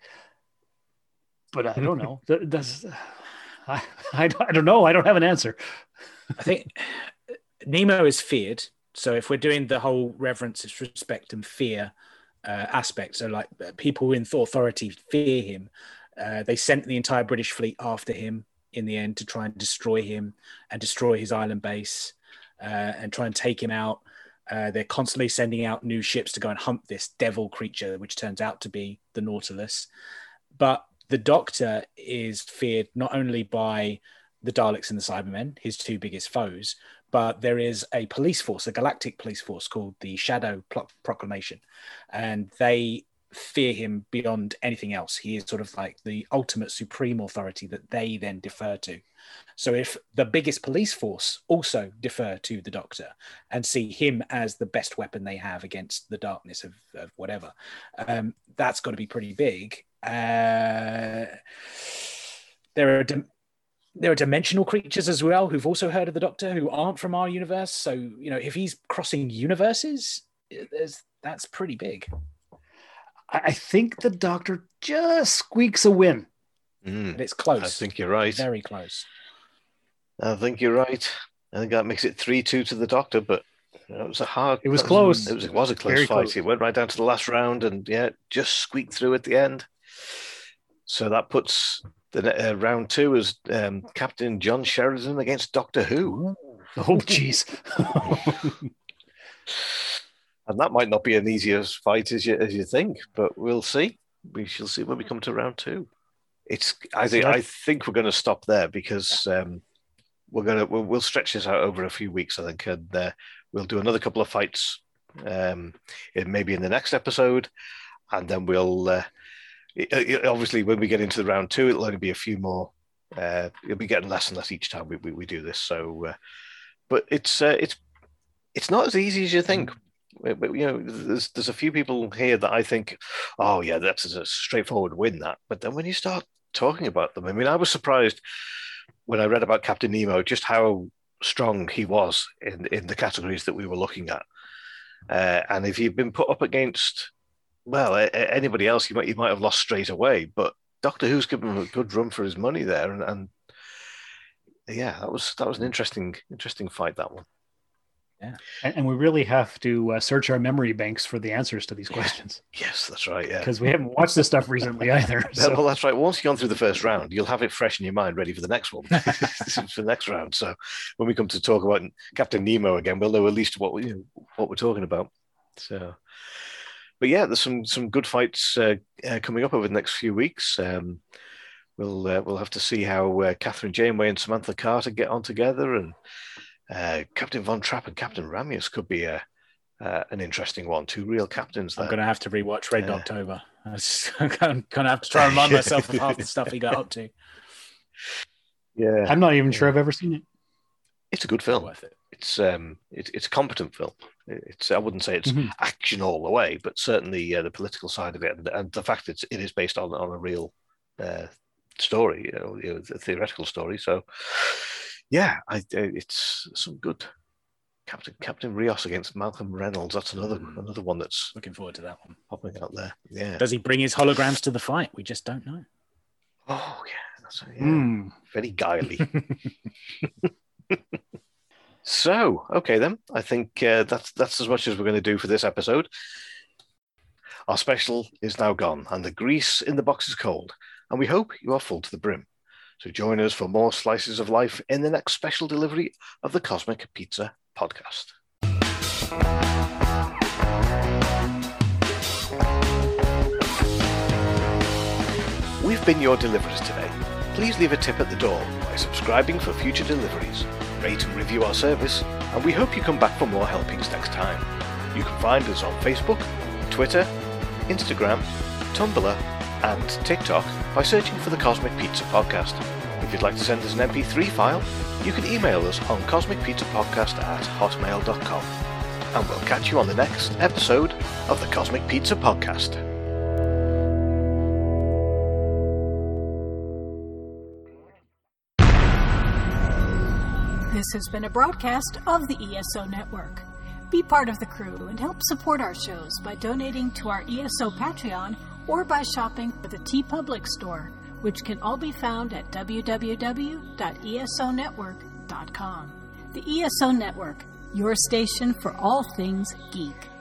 but I don't know. That- That's, I, I, I don't know. I don't have an answer. I think Nemo is feared. So if we're doing the whole reverence, respect, and fear uh, aspect, so like people in authority fear him, uh, they sent the entire British fleet after him in the end to try and destroy him and destroy his island base uh, and try and take him out. Uh, they're constantly sending out new ships to go and hunt this devil creature, which turns out to be the Nautilus. But the Doctor is feared not only by the Daleks and the Cybermen, his two biggest foes, but there is a police force, a galactic police force called the Shadow Pro- Proclamation, and they fear him beyond anything else. He is sort of like the ultimate supreme authority that they then defer to. So if the biggest police force also defer to the Doctor and see him as the best weapon they have against the darkness of, of whatever, um, that's got to be pretty big. Uh, there are dim- there are dimensional creatures as well who've also heard of the Doctor who aren't from our universe. So, you know, if he's crossing universes, there's, that's pretty big. I I think the Doctor just squeaks a win. Mm, But it's close. I think you're right. Very close. I think you're right. I think that makes it three two to the Doctor, but you know, it was a hard. It was that close. It was, it was a close Very fight. close. It went right down to the last round, and yeah, just squeaked through at the end. So that puts the uh, round two as um, Captain John Sheridan against Doctor Who, Oh, jeez. and that might not be an easier fight as you as you think, but we'll see. We shall see when we come to round two. It's. I think. I think we're going to stop there because um, we're going to. We'll, we'll stretch this out over a few weeks. I think, and uh, we'll do another couple of fights, um, in, maybe in the next episode, and then we'll. Uh, it, it, obviously, when we get into the round two, it'll only be a few more. Uh, it'll be getting less and less each time we we, we do this. So, uh, but it's uh, it's it's not as easy as you think. But, you know, there's there's a few people here that I think, oh yeah, that's a straightforward win. That, but then when you start talking about them, I mean, I was surprised when I read about Captain Nemo just how strong he was in in the categories that we were looking at. Uh, and if he'd been put up against, well, a, a- anybody else, he might he might have lost straight away. But Doctor Who's given him a good run for his money there, and, and yeah, that was that was an interesting interesting fight, that one. Yeah. And, and we really have to uh, search our memory banks for the answers to these questions. Yes, that's right. Yeah. Because we haven't watched this stuff recently either. So. Well, that's right. Once you've gone through the first round, you'll have it fresh in your mind, ready for the next one, for the next round. So when we come to talk about Captain Nemo again, we'll know at least what we, you know, what we're talking about. So, but yeah, there's some some good fights uh, uh, coming up over the next few weeks. Um, we'll uh, we'll have to see how uh, Catherine Janeway and Samantha Carter get on together, and uh, Captain Von Trapp and Captain Ramius could be a uh, an interesting one. Two real captains there. I'm going to have to rewatch Red Yeah. October. I'm going to have to try and remind myself of half the stuff he got up to. Yeah, I'm not even sure I've ever seen it. it's a good film. Worth it. It's um, it, it's a competent film. It's I wouldn't say it's Mhm. action all the way, but certainly uh, the political side of it, and, and the fact that it is based on on a real uh, story, you know, you know, a theoretical story. So, yeah, I, uh, it's some good Captain Captain Rios against Malcolm Reynolds. That's another another one that's Looking forward to that one. popping out there. Yeah. Does he bring his holograms to the fight? We just don't know. Oh yeah, that's yeah. Mm. Very guily. So, okay then. I think uh, that's that's as much as we're going to do for this episode. Our special is now gone, and the grease in the box is cold, and we hope you are full to the brim. So join us for more slices of life in the next special delivery of the Cosmic Pizza Podcast. We've been your deliverers today. Please leave a tip at the door by subscribing for future deliveries. Rate and review our service, and we hope you come back for more helpings next time. You can find us on Facebook, Twitter, Instagram, Tumblr, and TikTok by searching for the Cosmic Pizza Podcast. If you'd like to send us an M P three file, you can email us on cosmic pizza podcast at hotmail dot com. And we'll catch you on the next episode of the Cosmic Pizza Podcast. This has been a broadcast of the E S O Network. Be part of the crew and help support our shows by donating to our E S O Patreon or by shopping at the TeePublic store, which can all be found at w w w dot e s o network dot com. The E S O Network, your station for all things geek.